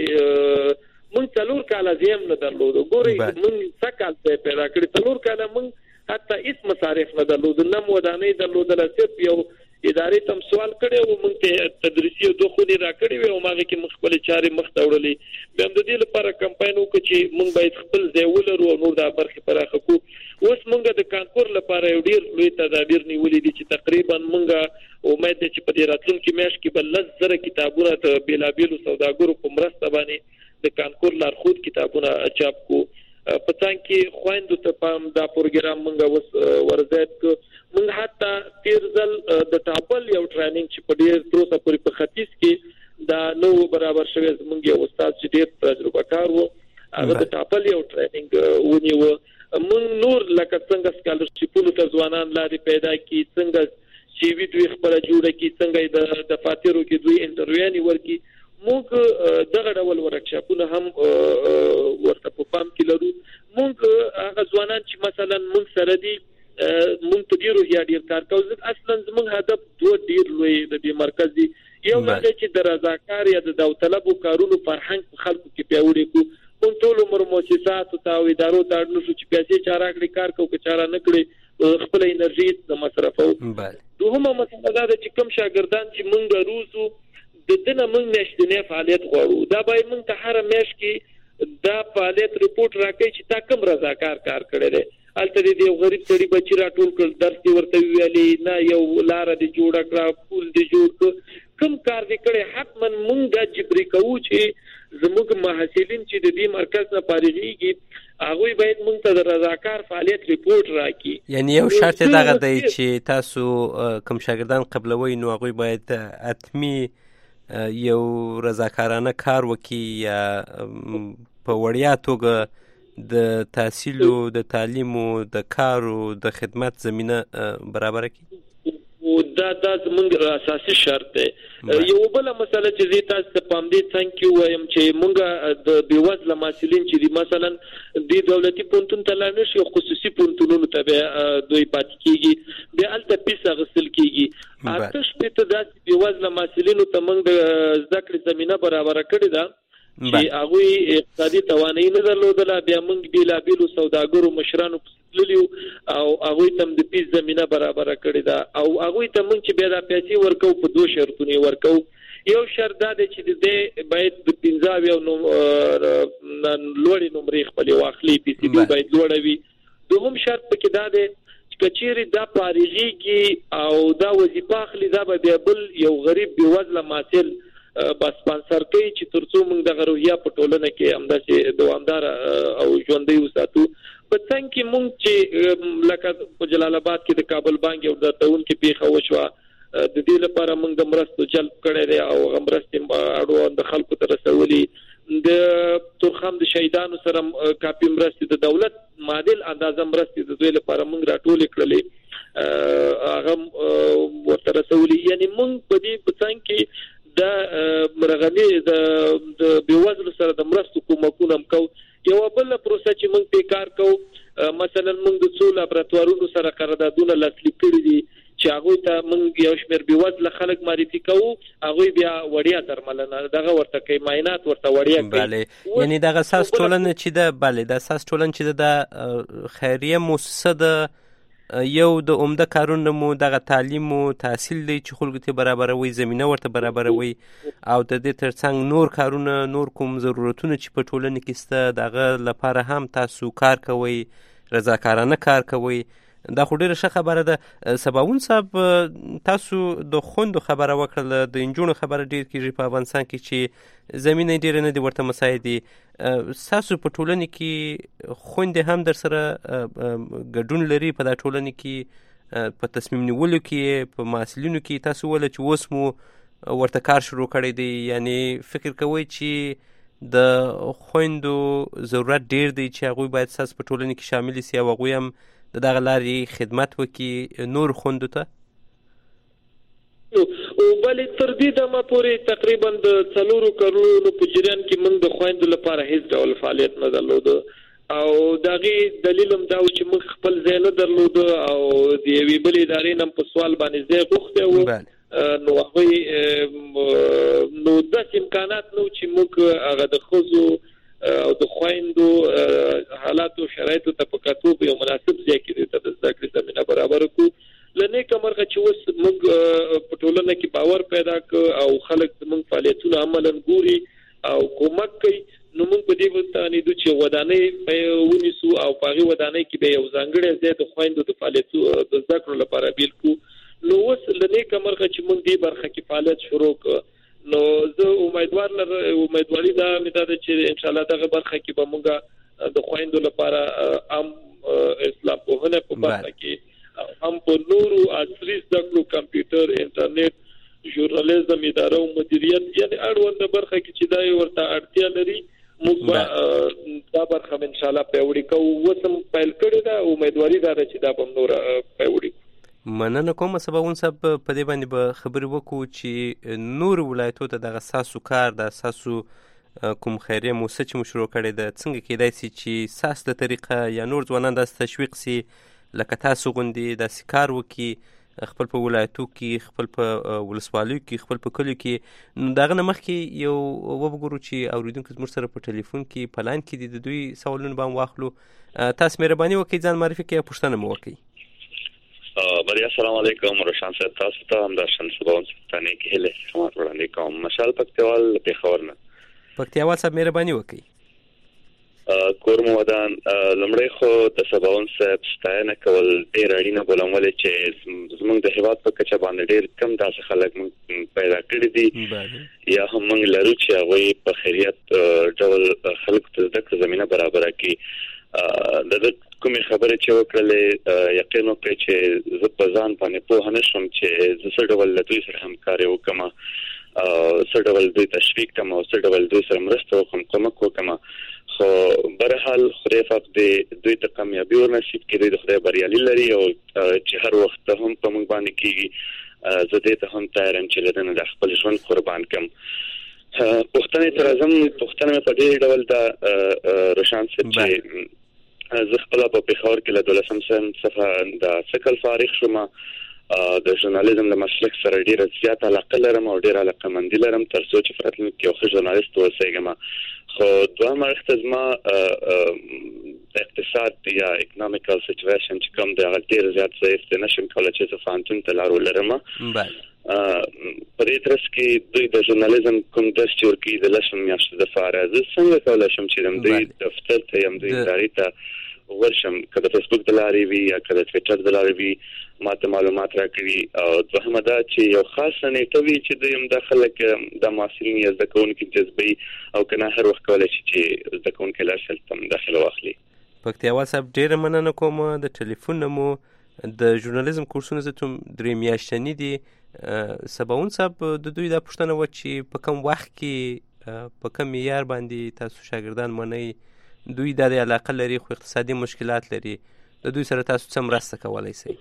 موږ څلور کاله زیم نه درلود ګوري موږ څه کال پیدا کړی څلور کاله موږ حتی هیڅ مصارف نه درلود نه ودانۍ درلودل صرف یو ادارې تم سوال کړي او موږ ته تدریسي دوخونی را کړی و او ماغه کې مخبل چاري مخ تاوړلې بیا د دې لپاره کمپاین وکړي چې موږ باید خپل ځای ولرو او نور د برخې پراخه کو اوس موږ د کانکور لپاره یو ډیر لوی تدابیر نیولې دي چې تقریبا موږ امید ده چې په دې راتلونکي میاشت کې بل لږ زره کتابونه ته بیلابیلو سوداګرو په مرسته باندې د کانکور لارښود کتابونه چاپ کو په څنګه کې خويندو ته پام دا پروګرام موږ ورزيد کو موږ حتی تیر ځل د ټاپل یو ټریننګ چې په ډیر تروسه پورې په ختیځ کې دا نو برابر شوی زموږ یو استاد چې ډیر تجربه کار وو هغه د ټاپل یو ټریننګ ونیو موږ نور لکه څنګه سکالرشیپونو ته ځوانان لارې پیدا کی څنګه سی وی دوی خپل جوړه کی څنګه د دفاترو کې دوی انټرویو ورکي موږ دغه ډول ورکشاپونه هم ورته په پام کې لرو. موږ هغه ځوانان چې مثلا موږ سره دي موږ ته ډیرو یا ډیر کار کوو. اصلا زموږ هدف دوه ډیر لوی د دې مرکز دی. یو هغه چې د رضاکار یا د داوطلبو کارونو فرهنګ خلکو کې پیاوړی کو. موږ ټول عمر مؤسسات او ادارو ته اړ نشو چې پیسې چارهکړي کار کوو که چاره نه کړي خپل انرژي د مصرفو. دوهمه مسله دا ده چې کوم شاګردان چې موږ روزو د دنه موږ میاشتنی فعالیت غواړو دا باید موږ ته هر میاشت کې دا فعالیت ریپورت راکړي چې تا کوم رضاکار کار کړی دی. هلته د یو غریب سړي بچي راټول کړل درس دې ورته ویلې نه یو لاره دې جوړه کړه پول دې جوړ کړ کوم کار دې کړی حتما موږ دا جبري کوو چې زموږ محصلین چې د دې مرکز نه فارغېږي هغوی باید موږ ته د رضاکار فعالیت ریپورت راکړي. یعنی یو شرط یې دغه دی چې تاسو کوم شاګردان قبلوئ نو هغوی باید حتمي یو رضاکارانه کار وکړي یا په وړیا توګه د تحصیلو د تعلیمو د کارو د خدمت زمینه برابره کړي. دا دا زموږ اساسي شرط دی. یو بله مسله چې زه تاسو ته پام دې څنګه کې وایم چې موږ د بېوزله محصلین چې دي مثلا د دولتي پوهنتون ته لاړ نه شي خصوصي پوهنتونونو ته بیا دوی پاتې کېږي بیا هلته پیس اخیستل کېږي. اته شپېته داسې بېوزله محصلینو ته موږ د زده کړې زمینه برابره کړې ده چې هغوی اقتصادي توانایي نه درلودله. بیا موږ بېلابېلو سوداګرو مشرانو تللي او هغوی ته د پیس زمینه برابره کړې ده او هغوی ته موږ چې بیا دا پیسې ورکوو په دوه شرطونه یې ورکوو. یو شرط دا دی چې د دې باید د پنځه اویا لوړې نمرې خپلې واخلي پي سي ډي باید لوړه وي. دوهم شرط پکې دا دی چې که چیرې دا فارغېږي او دا وظیفه اخلي دا به بیا بل یو غریب بېوزله محصل بس سپانسر کوي چې تر څو موږ دغه روحیه په ټولنه کې همداسې دوامداره او ژوندی وساتو. په څنګ کې موږ چې لکه په جلال آباد کې د کابل بانک یو دردونکې پیښه وشوه د دې لپاره موږ د مرستو جلب کړی دی او هغه مرستې اړوند خلکو ته رسولي. د تورخم د شهیدانو سره کافي مرستې د دولت معادل اندازه مرستې د دوی لپاره موږ راټولې کړلې هغه ورته رسولي. یعنی موږ په دې په څنګ کې د مرغني د بېوزلو سره د مرستو کومکونه هم کوو. یوه بله پروسه چې موږ پې کار کوو مثلا موږ د څو لابراتوارونو سره قراردادونه لاسلیک کړي دي چې هغوی ته موږ یو شمېر بېوزله خلک معرفي کوو هغوی بیا وړیا درملنه دغه ورته کوي معاینات ورته وړیا کوي. بله یعنی دغه اساس ټولنه چې ده بله د اساس ټولنه چې ده د خیریه مؤسسه ده یو د عمده کارونه مو دغه تعلیم او تحصیل دی چې خلکو ته برابروي زمینه ورته برابروي او د دې ترڅنګ نور کارونه نور کوم ضرورتونه چې په ټولنه کې شته دغه لپاره هم تاسو کار کوئ رضاکارانه کار کوئ. دا خو ډېره ښه خبره ده. سباوون صاحب تاسو د خوندو خبره وکړله د نجونو خبره ډېر کېږي په افغانستان کې چې زمینه ډېره نه دي ورته مساعدې. ستاسو په ټولنې کې خویندې هم در سره ګډون لري په دا ټولنې کې په تصمیم نیولو کې په محصلینو کې تاسو وله چې اوس مو ورته کار شروع کړی دی یعنی فکر کوئ چې د خویندو ضرورت ډېر دی چې هغوی باید ستاسو په ټولنې کې شامل شي او هغوی هم د دغه لارې خدمت وکړي نور خویندو ته؟ او بلې تر دې دمه پورې تقریبا د څلورو کلونو په جریان کې موږ د خویندو لپاره هیڅ ډول فعالیت نه درلوده او د هغې دلیل هم دا و چې موږ خپل ځای نه درلوده او د یوې بلې ادارې نه په سوال باندې ځای غوښتی و نو هغوی نو داسې امکانات نه و چې موږ هغه د ښځو او د خویندو حالاتو شرایطو ته په کتو په یو مناسب ځای کې ته د زده کړې زمینه برابره کړو. له نیکه مرغه چې اوس موږ په ټولنه کې باور پیدا کړ او خلک زموږ فعالیتونه عملاً ګوري او کومک کوي نو موږ په دې وتانیدو چې ودانۍ ونیسو او په هغې ودانۍ کې به یو ځانګړی ځای د خویندو د فعالیتو د زده کړو لپاره بیل کړو. نو اوس له نیکه مرغه چې موږ دې برخه کې فعالیت شروع کړ نو زه امیدوار لر امیدواري دا مې دا ده چې انشاءالله دغه برخه کې به موږ د خویندو لپاره عام اسلام پوهنه په برخه کې هم په نورو عصري زده کړو کمپیوټر انټرنیټ ژورنالیزم اداره او مدیریت یعنې اړونده برخه کې چې دا ورته اړتیا لري موږ دا برخه ان شاء الله پیوړی کوو. وسم پیل کړی دا امیدواري دا چې دا به نور پیوړی. مننه کوم سباون صاحب په دې باندې به خبرې وکړو چې نور ولایتو ته دغه ساسو کار د ساسو کوم خیریه موسسه چې مو شروع کړې ده څنګه کېدای سي چې ساس د طریقه یا نور ځوانان داسې تشویق سي لکه تاسو غوندې داسې کار وکړي خپل په ولایتو کې خپل په ولسوالیو کې خپل په کلیو کې. نو د هغه نه مخکې یو وګورو چې اورېدونکي زموږ سره په ټلیفون کې په لاین کې دي د دوی سوالونه به هم واخلو. تاسو مهرباني وکړئ ځان معرفي کړئ او پوښتنه مو وکړئ. بریا السلام علیکم روشان صاحب تاسو ته هم درشن سباون ستانه کې هله خدمت وړاندې کوم. مشال پکتیوال پیښور نه. پکتیوال صاحب مهرباني وکړئ. کورم ودان لمړی خو د سباون صاحب ستاینه کول ډیر اړینه بولمول چې زموږ د هیواد په کچه باندې ډیر کم داسې خلک پیدا کړي دي یا هم موږ لرو چې هغه په خیریت ډول خلک ته د زمينه برابر کړي. د کومې خبرې چې وکړلې یقین وکړئ چې زه په ځان باندې پوه نه شم چې زه څه ډول له دوی سره همکاري وکړم څه ډول دوی تشویق کړم او څه ډول دوی سره مرسته وکړم کومک وکړم. خو برحال خدای پاک دې دوی ته کامیابي ورنصیب کړي د خدای بریالي لري او چې هر وخت هم په موږ باندې کېږي زه دې ته هم تیار یم چې له د خپل ژوند قربان کړم. پښتنې تر اعظم پښتنه په دې ډول د روشان صاحب چې زه خپل په پیښور کې له دولسم سن څخه د سکل فارغ شوم. د ژورنالیزم د مسلک سره ډیره زیاته علاقه لرم او ډیره علاقه‌مندي لرم تر څو چې فراتل کې یو ښه ژورنالیست واوسم. خو دوه مرکز ما اقتصاد یا اکونومیکل سچویشن چې کوم د غلطي زیات ضعیف دي نشم کولای چې څه فانتون تلارو لرم. په دې ترڅ کې دوی د ژورنالیزم کوم د شورکی د لشم میاشتې د فارغ څنګه کولای شم چې د دوی دفتر ته یم دوی ادارې ته ورشم کله فیسبوک د لارې وی یا کله ټویټر د لارې وی ماته معلومات راکړي او دوهمه دا چې یو خاص نیټه وی چې دوی هم د خلک د محصلین یا د کوونکو جذبي او کنه هر وخت کولای شي چې د کوونکو لارښل تم داخله واخلي. پکتیوال صاحب ډیره مننه کوم د ټلیفون مو د ژورنالیزم کورسونه زه ته درې میاشتنی دي. سباون صاحب د دوی د پښتنه و چې په کوم وخت کې په کوم معیار باندې تاسو شاګردان منئ دوی د علاقه لري خو اقتصادي مشکلات لري د دوی سره تاسو څه مرسته کولای شئ؟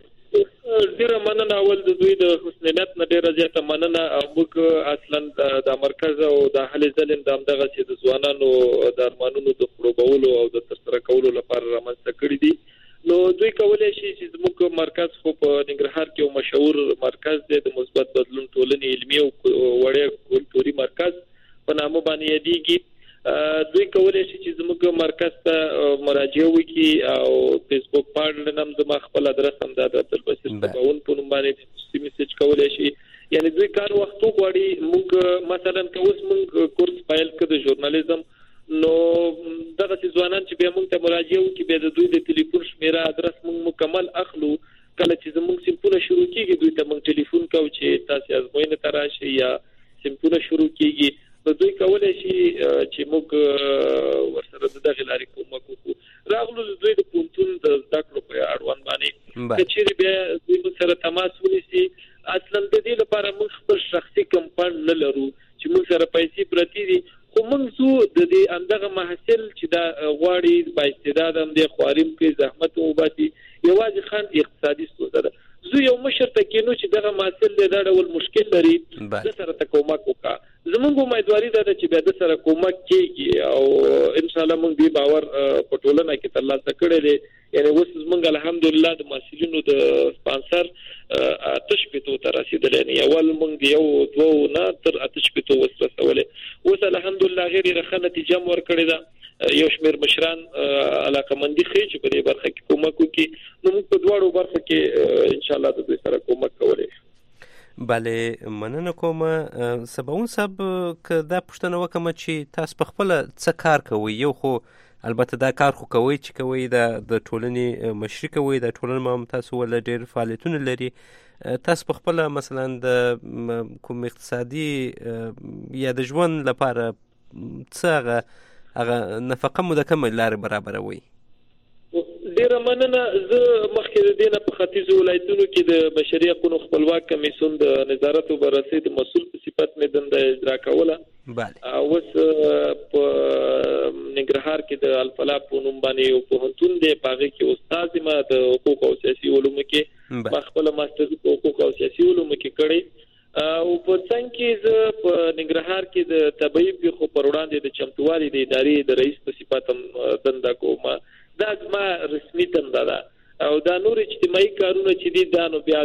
ډیره مننه اول د دوی د حسنیت نه ډیره زیاته مننه. موږ اصلا د مرکز او د حل ظلم د دغه چې د ځوانانو د ارمانونو د خړوبولو او د ترسره کولو لپاره رامنځته کړی دي. نو دوی کولای شي چې زموږ مرکز خو په ننګرهار کې یو مشهور مرکز دی د مثبت بدلون ټولنې علمي او وړیا کلتوري مرکز په نامه باندې یادېږي. دوی کولای شي چې زموږ مرکز ته مراجعه وکړي او فیسبوک باندې نم زما خپل ادرس هم د عبدالبصیر سباون په نوم باندې میسج کولای شي. یعنی دوی کار وخت غواړي. موږ مثلا کوس موږ کورس فایل کړو د ژورنالیزم نو دغه ځوانان چې به موږ ته مراجعه وکړي به د دوی د ټلیفون شمیره ادرس موږ مکمل اخلو. کله چې زموږ سیمپونه شروع کیږي دوی ته موږ ټلیفون کوو چې تاسو ازموینه تراشي یا سیمپونه شروع کیږي نو دوی کولای شي چې موږ ورسره د دغه لارې کومک وکړو. راغلو دوی د پونتون د زده کړو په اړوند باندې چې بیا دوی سره تماس ونیسي. اصلا د دې لپاره موږ خپل شخصي کمپاین نه لرو چې موږ سره پیسې پرتی دي خو موږ زو د دې اندغه محصل چې دا غواړي با استعداد هم د خواریم کې زحمت وباسي یوازې خان اقتصادي ستونزه ده. زه یو مشر ته کینو چې دغه محصل د ډول مشکل لري د سره ته کومک وکړه. زموږ امیدواري ده چې به د سره کومک کیږي او ان شاء الله موږ دې باور په ټولنه کې ترلاسه کړی دی. یعنی اوس موږ الحمدلله د محصلینو د سپانسر آتش پتو ته رسیدلی نه اول موږ یو دوه نه تر آتش پتو ورسولې اوس الحمدلله غیر رخه نتیجه مور کړی ده. یو شمیر مشران علاقمندي خې چې په دې برخه کې کومک وکړي نو موږ په دواړو برخو کې ان شاء الله د دوی سره کومک کولی. بله مننه کوم. سباون صاحب که دا پوښتنه وکړم چې تاسو په خپله څه کار کوئ؟ یو خو البته دا کار خو کوئ چې کوئ د ټولنې مشري کوئ د ټولنې ما هم تاسو وله ډېر فعالیتونه لري. تاسو په خپله مثلا د کوم اقتصادي یا د ژوند لپاره څه هغه هغه نفقه مو د کومې لارې برابروئ؟ ډیره مننه. زه مخکې د دې نه په ختیځو ولایتونو کې د بشري حقوقو خپلواک کمیسیون د نظارت او بررسۍ د مسؤل په صفت مې دنده اجرا کوله. بله اوس په ننګرهار کې د الفلا په نوم باندې یو پوهنتون دی پاغه کې استاد ما د حقوق او سیاسي علومو کې ما خپل ماستر په حقوق او سیاسي علومو کې کړی او په څنګه کې ز په ننګرهار کې د طبيعي پیښو پر وړاندې د چمتووالي د ادارې د رئیس په صفت هم دنده کوم دا ما رسمي دنده ده او دا نور اجتماعي کارونه چې دي دا نو بیا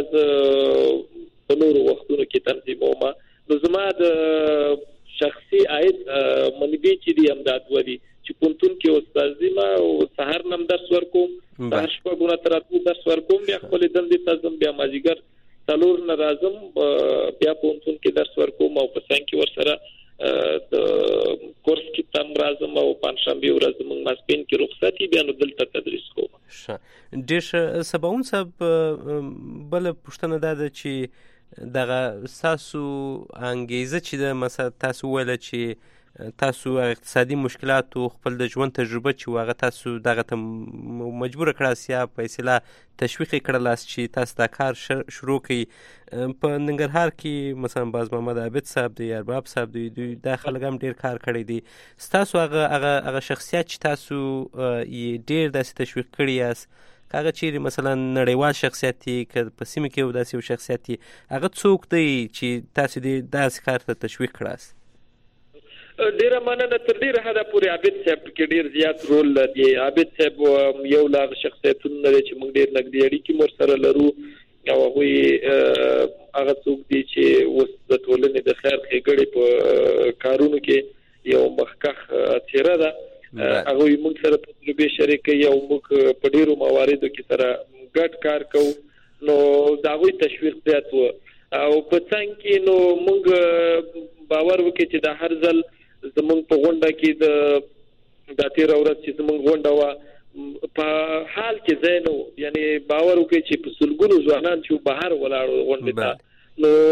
په نورو وختونو کې تنظیموم نو زما د شخصي عاید منبي چې دي امداد ودی چې پونتون کې استاد ما او سحر نم درس ورکوم د شپږونه تر اتو درس ورکوم بیا خپل دندې تاسو بیا ماجیګر څلور نه راځم بیا پونتون کې درس ورکوم او په څنګه کې ورسره د کورس کې تم راځم او پنځشنبه ورځ موږ ماسپین کې رخصتي بیا نو دلته تدریس کوم ښه ډېر سباون صاحب بل پښتنه ده چې دغه تاسو انګیزه چې د مثلا تاسو ویل چې تاسو اقتصادي مشکلات او خپل د ژوند تجربه چې واغه تاسو دغه ته مجبور کړاس یا فیصله تشویق کړلاس چې تاسو دا کار شروع کړئ په ننګرهار کې مثلا باز محمد عابد صاحب دی ارباب صاحب دی دوی د خلګم ډیر کار کړی دی تاسو هغه هغه هغه شخصیت چې تاسو یې ډیر داسې تشویق کړی یاست هغه چیرې مثلا نړیوال شخصیت دی که په سیمه کې یو داسې یو شخصیت دی هغه څوک دی چې تاسو دې داسې کار ته تشویق کړاست ډیره مننه تر ډیره حدا پورې عابد صاحب کې ډیر زیات رول لري عابد صاحب یو لا شخصیتونه لري چې موږ ډیر نږدې اړیکې مور سره لرو او هغه هغه څوک دی چې اوس د ټولنې د خیر ښېګړې په کارونو کې یو مخکخ څیره ده هغه موږ سره تجربه شریکه یو موږ په ډیرو مواردو کې سره ګډ کار کوو نو دا غوي تشویق زیات و او په څنګه کې نو موږ باور وکړي چې د هر ځل زمونږ په غونډه کې د د تیر ورځ چې زمونږ غونډه وا په حال کې زینو یعنی باور وکړي چې په سلګونو ځوانان چې بهر ولاړو غونډه ته نو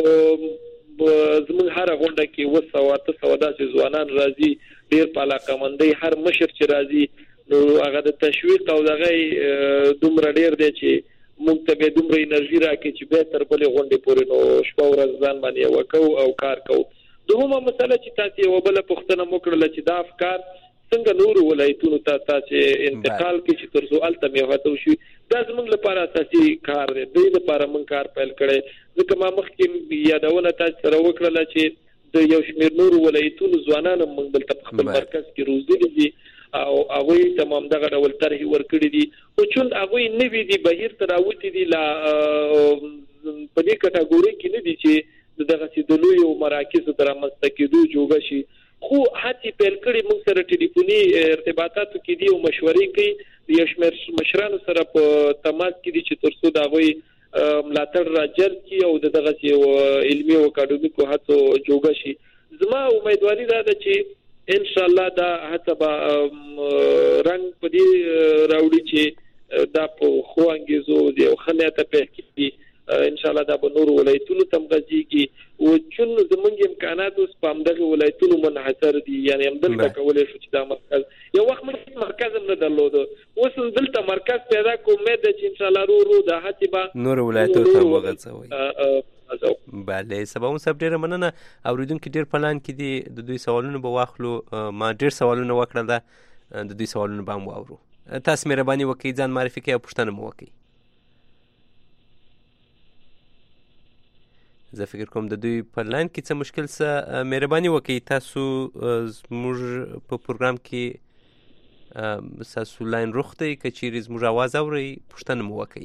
زمونږ هر غونډه کې وسو اته سو داسې ځوانان راځي ډیر پالاکمندي هر مشر چې راځي نو هغه د تشویق او دغه دومره ډیر دی چې موږ ته به دومره انرژي راکړي چې به تر بلې غونډې پورې نو شپه ورځ ځان باندې وکاو او کار کوو دومره مسله چې تاسو یو بل پښتنه موکړل چې دا افکار څنګه نور ولایتونو ته تاسو انتقال کې چې تر څو الته مې وته شي دا زموږ لپاره اساسي کار دی د لپاره موږ کار پیل کړی ځکه ما مخکې یادونه تاسو سره وکړل چې د یو شمېر نور ولایتونو ځوانانو موږ دلته په خپل مرکز کې روزلي دي او هغه تمام دغه ډول طرح ورکړي دي او چې هغه نوی دي بهیر تراوتی دي لا په دې کټګوري کې نه دي چې دغه سیدلوی او مراکز تر مستقیدو جوړ شي خو هڅې پیل کړي موږ سره ټلیفوني ارتباطاتو کې دي او مشورې کوي د یشمر مشرانو سره په تماس کې دي چې ترڅو دا غوي ملاتړ راجر کی او دغه علمي او اکاډمیکو هڅو جوړ شي زما امیدواري ده چې ان شاء الله دا هڅه به رنګ په دې راوړي چې دا په خو انګیزو دی او خلیته په کې ان شاء الله دا به نور ولایتونو تم غږیږي او چې زمونږ امکانات اوس په همدغه ولایتونو منحصر دي یعنی هم دلته کولای شو چې دا مرکز یو وخت موږ مرکز هم نه درلود اوس دلته مرکز پیدا کوم مې چې ان شاء الله رو رو د هڅې به نور ولایتونو ته وغځوي بله سباون صاحب ډیره مننه اوریدونکو ډیر پلان کې دي د دوی سوالونه به واخلو ما ډیر سوالونه وکړل د دوی سوالونه به هم واورو تاسو مهرباني وکړئ ځان معرفي کړئ او پوښتنه مو وکړئ زه فکر کوم د دوی په لاین کې څه مشکل څه مهرباني وکړئ تاسو زموږ په پروګرام کې ستاسو لاین روغ دی که چیرې زموږ اواز اورئ پوښتنه مو وکړئ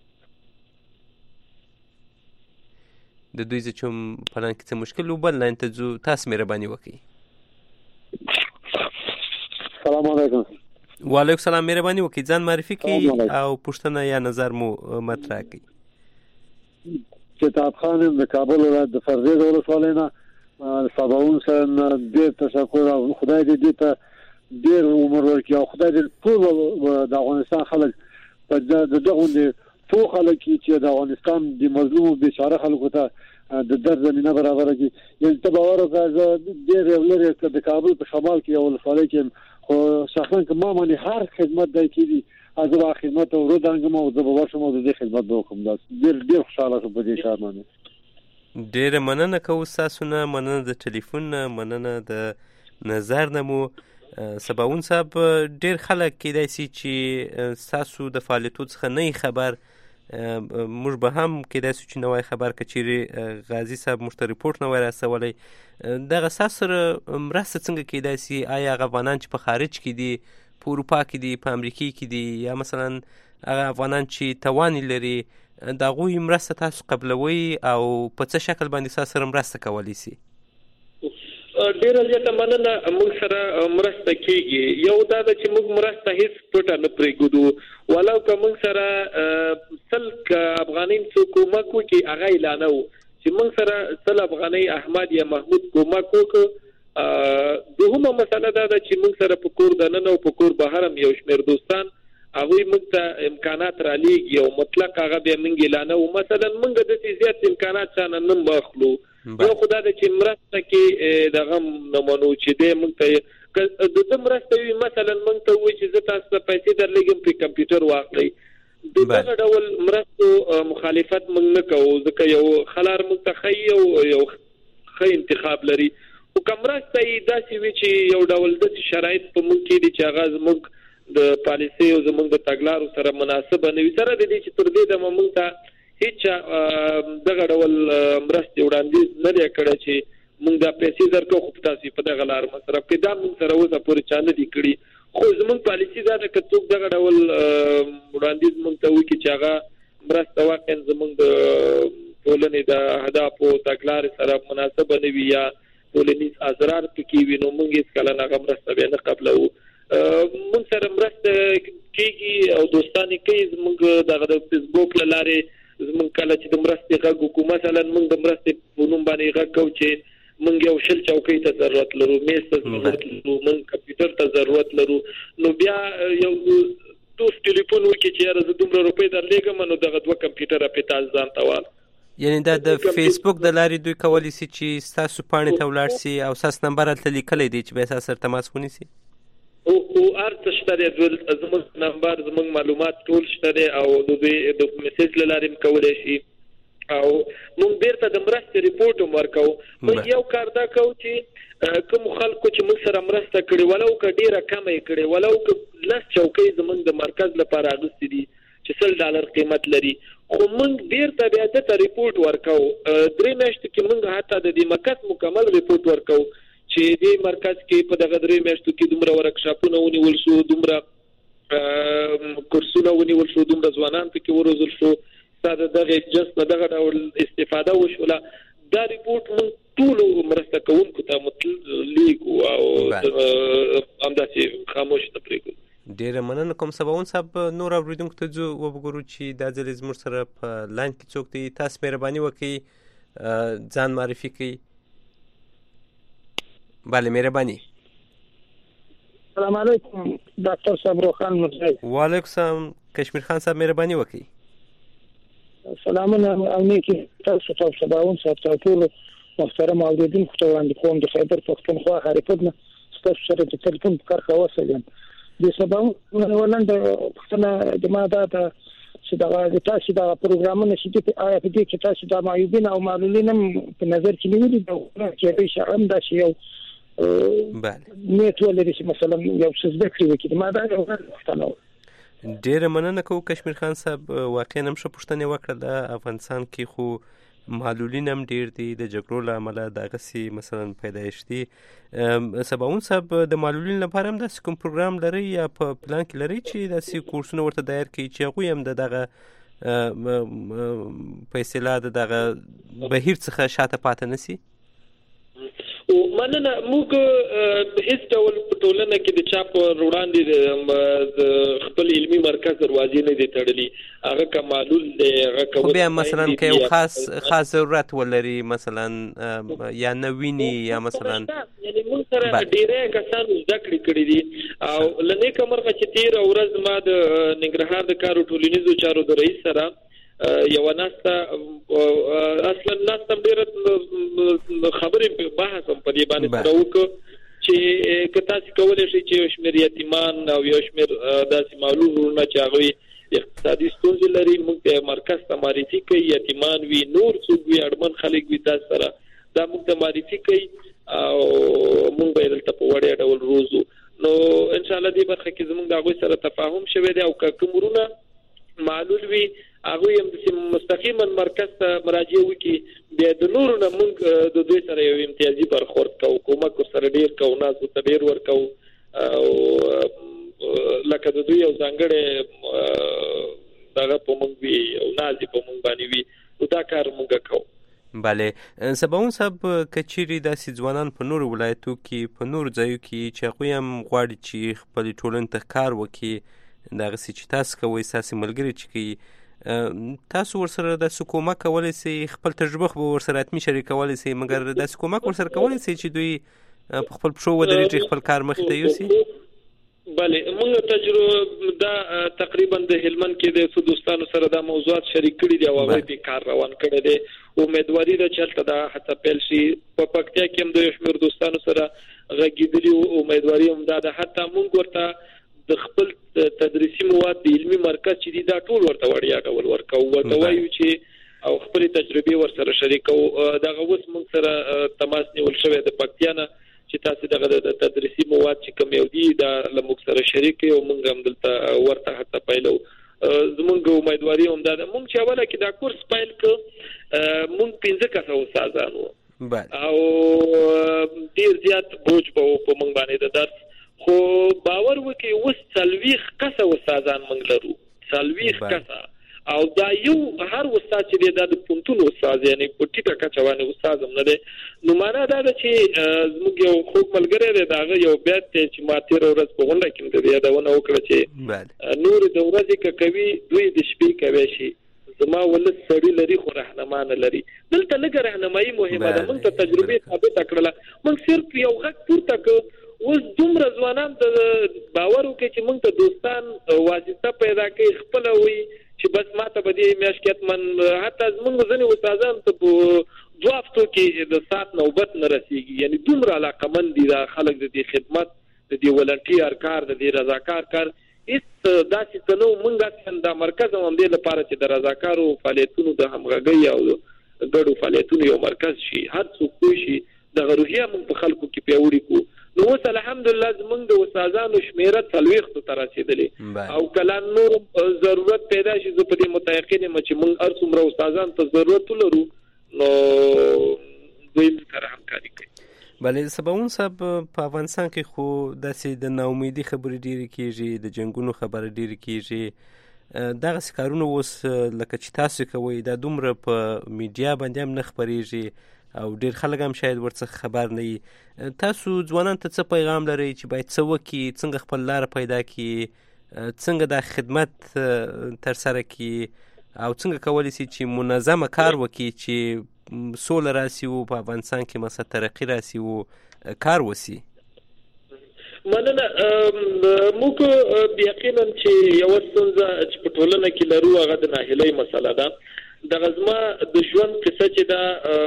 د دوی زه چې په لاین کې څه مشکل و بل لاین ته ځو تاسو مهرباني وکړئ سلام علیکم وعلیکم سلام مهرباني وکړئ ځان معرفي کړئ او پوښتنه یا نظر مو مطرح کړئ شتاب خان د کابل ولایت د فرزید ولسوالۍ نه سباون سره ډېر تشکر او خدای دې دې ته ډېر عمر ورکړي او خدای دې ټول د افغانستان خلک په دغه ټول خلک چې د افغانستان د مظلوم بیچاره خلکو ته د در زمينه برابر کړي یعنی ته باور وکړه ډېر ولر د کابل په شمال کې ولسوالۍ کې خو شخصا که ما باندې هر خدمت دی کېږي از با خدمت ورو دنګم او زه به ورشم او د دې خدمت وکړم دا ډېر ډېر خوشاله شم په دې کار باندې ډېره مننه کوو ستاسو نه، مننه د ټلیفون نه، مننه د نظر نه مو. سباوون صاحب، ډېر خلک کیدای شي چې ستاسو د فعالیتو څخه نه خبر، موږ به هم کیدای شي چې نوی خبر که چیرې غازي صاحب موږ ته ریپورټ نه وای رسولی. دغه ستاسو سره مرسته څنګه کیدای شي؟ آیا هغه افغانان چې په خارج کې دي، په اروپا کې دي، په امریکې کې دي، یا مثلا هغه افغانان چې توان لري، د هغوی مرسته تاسو قبلوئ او په څه شکل باندې ستاسو سره مرسته کولی شي؟ ډیره زیاته مننه. موږ سره مرسته کیږي. یو دا ده چې موږ مرسته هیڅ پټه نه پرېږدو، ولو که موږ سره سل افغانۍ څوک کومک وکړي هغه اعلان و چې موږ سره سل افغانۍ احمد یا محمود کومک وکړ. دوهمه مسله دا ده چې موږ سره په کور دننه او په کور بهر هم یو شمېر دوستان هغوی موږ ته امکانات را لیږي او مطلق هغه بیا موږ اعلانوو. مثلا موږ داسې زیات امکانات چا نه نه اخلو. یو خو دا ده چې مرسته کې دغه نه منو چې دی موږ ته د ده مرسته وي. مثلا موږ ته ووایي چې زه تاسو ته پیسې درلېږم پرې کمپیوټر واخلئ. د دغه ډول مرستو مخالفت موږ نه کوو، ځکه یو خلار موږ ته ښیي او یو ښه انتخاب لري. خو که مرسته یې داسې وي چې یو ډول داسې شرایط په موږ کې دي چې هغه زموږ د پالیسۍ او زموږ د تګلارو سره مناسبه نه وي، سره د دې چې تر دې دمه موږ ته هیڅ دغه ډول مرستې وړاندیز نه دی کړی چې موږ دا پیسې درکړو خو تاسو په دغه لار مصرف کړئ. دا موږ سره اوسه پورې چا نه دي کړي. خو زموږ پالیسي دا ده که څوک دغه ډول وړاندیز موږ ته وکړي چې هغه مرسته واقعا زموږ د ټولنې د اهدافو تګلارې سره مناسبه نه وي یا ټولنیز اضرار پکې وي، نو موږ هېڅکله هغه مرسته بیا نه قبلوو. موږ سره مرسته کېږي او دوستانې کوي. زموږ دغه د فیسبوک له لارې زموږ کله چې د مرستې غږ وکړو، مثلا موږ د مرستې په نوم باندې غږ کوو چې موږ یو شل چوکۍ ته ضرورت لرو، میز ته ضرورت لرو، موږ کمپیوټر ته ضرورت لرو، نو بیا یو دوست ټلیفون وکړي چې یاره زه دومره روپۍ درلېږم، نو دغه دوه کمپیوټره پرې تاسو ځان ته واخلئ. یعنې دا د فیسبوک د لارې دوی کولی شي چې ستاسو پاڼې ته ولاړ شي او ستاسو نمبر هلته لیکلی دی چې بیا ستاسو سره تماس ونیسي؟ او هر څه شته دی، زموږ نمبر زموږ معلومات ټول شته دی او د دوی د میسیج له لارې هم کولی شي او موږ بیرته د مرستې ریپورټ هم ورکوو. موږ یو کار دا کوو چې کومو خلکو چې موږ سره مرسته کړې، ولو که ډېره کمه یې کړې، ولو که لس چوکۍ زموږ د مرکز لپاره اخیستې دي چې سل ډالر قیمت لري، خو موږ بیرته بیا ده ته ریپورټ ورکوو. درې میاشتو کې موږ حتی د دې مرکز مکمل ریپورټ ورکوو چې دې مرکز کې په دغه درې میاشتو کې دومره ورکشاپونه ونیول شو، دومره کورسونه ونیول شو، دومره ځوانان پکې وروزل شو، ستا د دغه جنس نه دغه ډول استفاده وشوله. دا ریپورټ موږ ټولو مرسته کوونکو ته لیکو او همداسې خاموش نه پرېږدو. ډېره مننه کوم. سباوون صاحب، نور اورېدونکو ته ځو وګورو چې دا ځل زموږ سره په لاین کې څوک دی. تاسو مهرباني وکړئ ځان معرفي کړئ. بله، مهرباني. السلام علیکم ډاکټر صاحب روخان مرزای. وعلیکم السلام کشمیر خان صاحب، مهرباني وکړئ. سلامونه او نیکی تاسو ته سباوون صاحب ته ټول محترم اوریدونکو ته وړاندې کوم د خیبر پښتونخوا حرکت نه ستاسو سره د ټلیفون په کار اوسېږم. د سباوون ولنډ پښتنه د ما دا چې دا تاسو دا پروګرامونه چې په آیا په دې کې تاسو دا معیوبین او معلولین په نظر کې نیولي دا چې شرم دا شی یو نیت ولري چې مثلا یو څه زده کړي وکړي. ما دا یو پښتنه ډېره مننه کوو کشمیر خان صاحب. واقعا هم ښه پوښتنې وکړه. د افغانستان کې خو معلولین هم ډېر دي، د جګړو له امله دغسې مثلا پیدایش دي. سباوون صاحب، د معلولین لپاره هم داسې کوم پروګرام لرئ یا په پلان کې لرئ چې داسې کورسونه ورته دایر کړي چې هغوی هم د دغه په اصطلاح د دغه بهیر څخه شاته پاتې نه سي؟ مننه. موږ هیڅ ډول په ټولنه کې د چا په وړاندې د خپل علمي مرکز دروازې نه دي تړلي. هغه که معلول دی، هغه که خو بیا مثلا که یو خاص خاص ضرورت ولري، مثلا یا نه ویني یا مثلا یعنې موږ سره ډېری کسانو زده کړې کړي دي او له نیکه مرغه چې تېره ورځ ما د ننګرهار د کار او ټولنیزو چارو د رئیس سره یوه ناسته اصلا ناسته هم ډېره خبرې بحث هم په دې باندې سره وکړو چې که تاسې کولی شئ چې یو شمېر یتیمان او یو شمېر داسې معلول وروڼه چې هغوی اقتصادي ستونزې لري موږ مرکز ته معرفي کوي یتیمان وي نور څوک وي اړمن خلک وي تاسو سره دا موږ ته معرفي کوي او موږ به دلته په وړیا ډول روزو نو ان شاء الله دې برخه کې زموږ د هغوی سره تفاهم شوی دی او که کومرونه معلول وي هغوی هم مستقیما مرکز ته مراجعه وکړي بیا د نورو نه موږ د دوی سره یو امتیازي برخورد کوو کومک ورسره ډېر کوو ناز ورته ډېر ورکوو او لکه د دوی یو ځانګړی دغه په موږ وي او ناز په موږ باندې وي نو دا کار موږ کوو. بله سباوون صاحب کچيري داسې ځوانان په نورو ولایتو کې په نورو ځایو کې چې هغوی هم غواړي چې خپل ټولنې ته کار وکړي دغسې چې تاسو کوئ ستاسې ملګري چې کوي تاسو ورسره داسې کومک کولی سئ خپل تجربه خو به ورسره حتمي شریکولی سئ مګر داسې کومک ورسره کولی سئ چې دوی په خپل پښو ودرېږي خپل کار مخې ته یوسي؟ بله موږ تجربه دا تقریبا د هلمند کې د څو دوستانو سره دا موضوعات شریک کړي دي او هغوی پرې کار روان کړی دی امیدواري ده چې هلته دا هڅه پیل شي په پکتیا کې هم د یو شمېر دوستانو سره غږېدلي امیدواري هم دا ده حتی موږ ورته د خپل تدریسي مواد د علمي مرکز چې دي دا ټول ورته وړیا ډول ورکوو ورته وایو چې او خپلې تجربې ورسره شریکوو دغه اوس موږ سره تماس نیول شوی د پکتیا نه چې تاسو دغه د تدریسي مواد چې کوم یو دي دا له موږ سره شریک کړئ او موږ هم دلته ورته هڅه پیلو زموږ امیدواري هم دا ده موږ چې اوله کې دا کورس پیل کړو موږ پنځه کسه استادان وو او ډېر زیات بوج به و په موږ باندې د درس خو باور وکړئ اوس څلوېښت کسه استادان موږ لرو څلوېښت کسه او دا یو هر استاد چې دی دا د پوهنتون استاد یعنی په ټیټه کچه باندې استاد هم نه دی نو معنا دا ده چې زموږ یو خوږ ملګری دی د هغه یو بیت دی چې ما تېره ورځ په غونډه کې مې د یادونه وکړه چې نور د ورځې که کوي دوی د شپې کوی شي زما ولس سړي لري خو رهنما نه لري دلته لږه رهنمایي مهمه ده موږ ته تجربې ثابته کړله موږ صرف یو غږ پورته کړو اوس دومره ځوانان ته باور وکړي چې موږ ته دوستان واسطه پیدا کوي خپله وي چې بس ما ته به دې میاشت کې حتما حتی زموږ ځینې استادان ته په دوه هفتو کې د ساعت نوبت نه رسېږي یعنی دومره علاقمند دي دا خلک د دې خدمت د دې ولنټیر کار د دې رضاکار کار هېڅ داسې څه نه و موږ اصلا دا مرکز هم همدې لپاره چې د رضاکارو فعالیتونو د همغږۍ او ګډو فعالیتونو یو مرکز شي هر څوک پوه شي دغه روحیه موږ په خلکو کې پیاوړې کړو نو اوس الحمدلله زموږ د استادانو شمیره څلوېښتو ته رسېدلې او کله نور ضرورت پیدا شي زه په دې متیقن یم چې موږ هر څومره استادان ته ضرورت ولرو نو دوی موږ سره همکاري کوي. بله سباوون صاحب په افغانستان کې خو داسې د ناامیدي خبرې ډېرې کېږي د جنګونو خبره ډېرې کېږي دغسې کارونه اوس لکه چې تاسو کوئ دا دومره په میډیا باندې هم نه خپرېږي او ډېر خلک هم شاید ورڅخه خبر نه وي تاسو ځوانانو ته څه پیغام لرئ چې باید څه وکړي څنګه خپل لاره پیدا کړي څنګه دا خدمت ترسره کړي او څنګه کولی شي چې منظمه کار وکړي چې سوله راسي او په افغانستان کې مثلا ترقي راسي او کار وسي؟ مننه موږ یقینا چې یو ستونزه چې په ټولنه کې لرو هغه د ناهیلۍ مسله ده دغه زما د ژوند قصه چې دا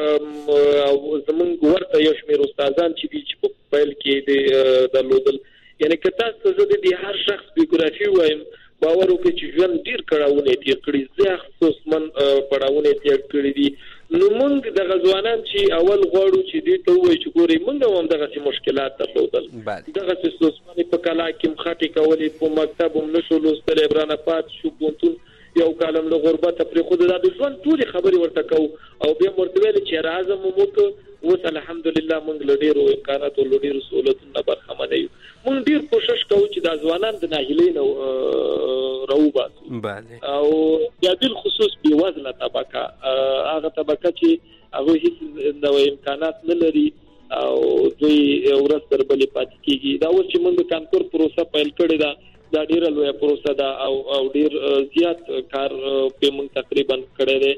زمونږ ورته یو شمېر استادان چې دي چې په پیل کې د درلودل یعنی که تاسو زه د دې هر شخص بیوګرافي وایم باور وکړئ چې ژوند ډېر کړاوونه یې تېر کړي زه خصوصمن پړاوونه یې تېر کړي دي نو موږ دغه ځوانان چې اول غواړو چې دوی ته ووایو چې ګورئ موږ هم دغسې مشکلات درلودل دغسې ستونزمنې په کلا کې هم خټې کولې په مکتب هم نه شو لوستلی برانه پاتې شو پوهنتون یو کالم له غربته پرېښوده دا د ژوند ټولې خبرې ورته کوو او بیا مو ورته ویلې چې راځه مو موږ اوس الحمدلله موږ له ډېرو امکاناتو له ډېرو سهولتونو نه برخمنه یو موږ ډېر کوشش کوو چې دا ځوانان د ناهیلۍ نه راوباسو او بیا بالخصوص بېوزله طبقه هغه طبقه چې هغوی هېڅ نوی امکانات نه لري او دوی ورځ تر بلې پاتې کېږي دا اوس چې موږ د کانکور پروسه پیل کړې ده دا ډیره لویه پروسه ده او او ډیر زیات کار په موږ تقریبا کړی دی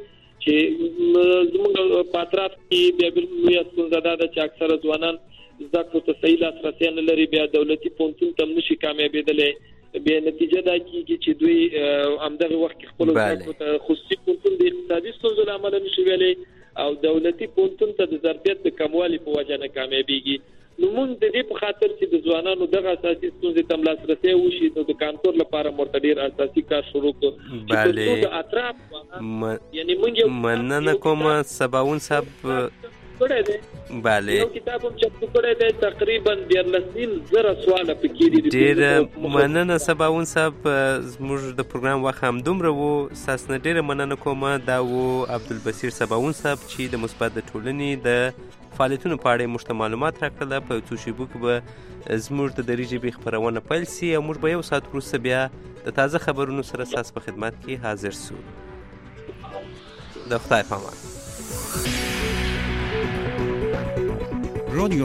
چې زموږ په اطراف کې بیا بل لویه ستونزه دا ده چې اکثره ځوانان زده کړو ته صحیح لاسرسی نه لري بیا دولتي پوهنتون ته هم نشي کامیابېدلی بیا نتیجه دا کېږي چې دوی همدغه وخت کې خپلو زده کړو ته خصوصي پوهنتون د اقتصادي ستونزو له امله نشي ویلی او دولتي پوهنتون ته د ظرفیت د کموالي په وجه نه کامیابېږي نو موږ د دې په خاطر چې د ځوانانو دغه اساسي ستونزې ته لاسرسي وشي نو د کانکور لپاره مرته ډیر اساسي کار شروع کړو بله د اطراف م... یعنی موږ مننه کوم سباون صاحب کړه دې بله یو کتاب هم چاپ کړی دی تقریبا دیارلسین زره سواله پکې دي ډیر مننه سباون صاحب زموږ د پروګرام وخت هم دومره وو ساسنه ډیره مننه کوم دا وو عبدالبصیر سباون صاحب چې د مثبت د ټولنې د فعالیتونو په اړه موږ ته معلومات راکړل. په څو شیبو کې به زموږ د دري ژبې خپرونه پیل شي او موږ به یو ساعت وروسته بیا د تازه خبرونو سره ستاسو په خدمت کې حاضر سو. د خدای په امان.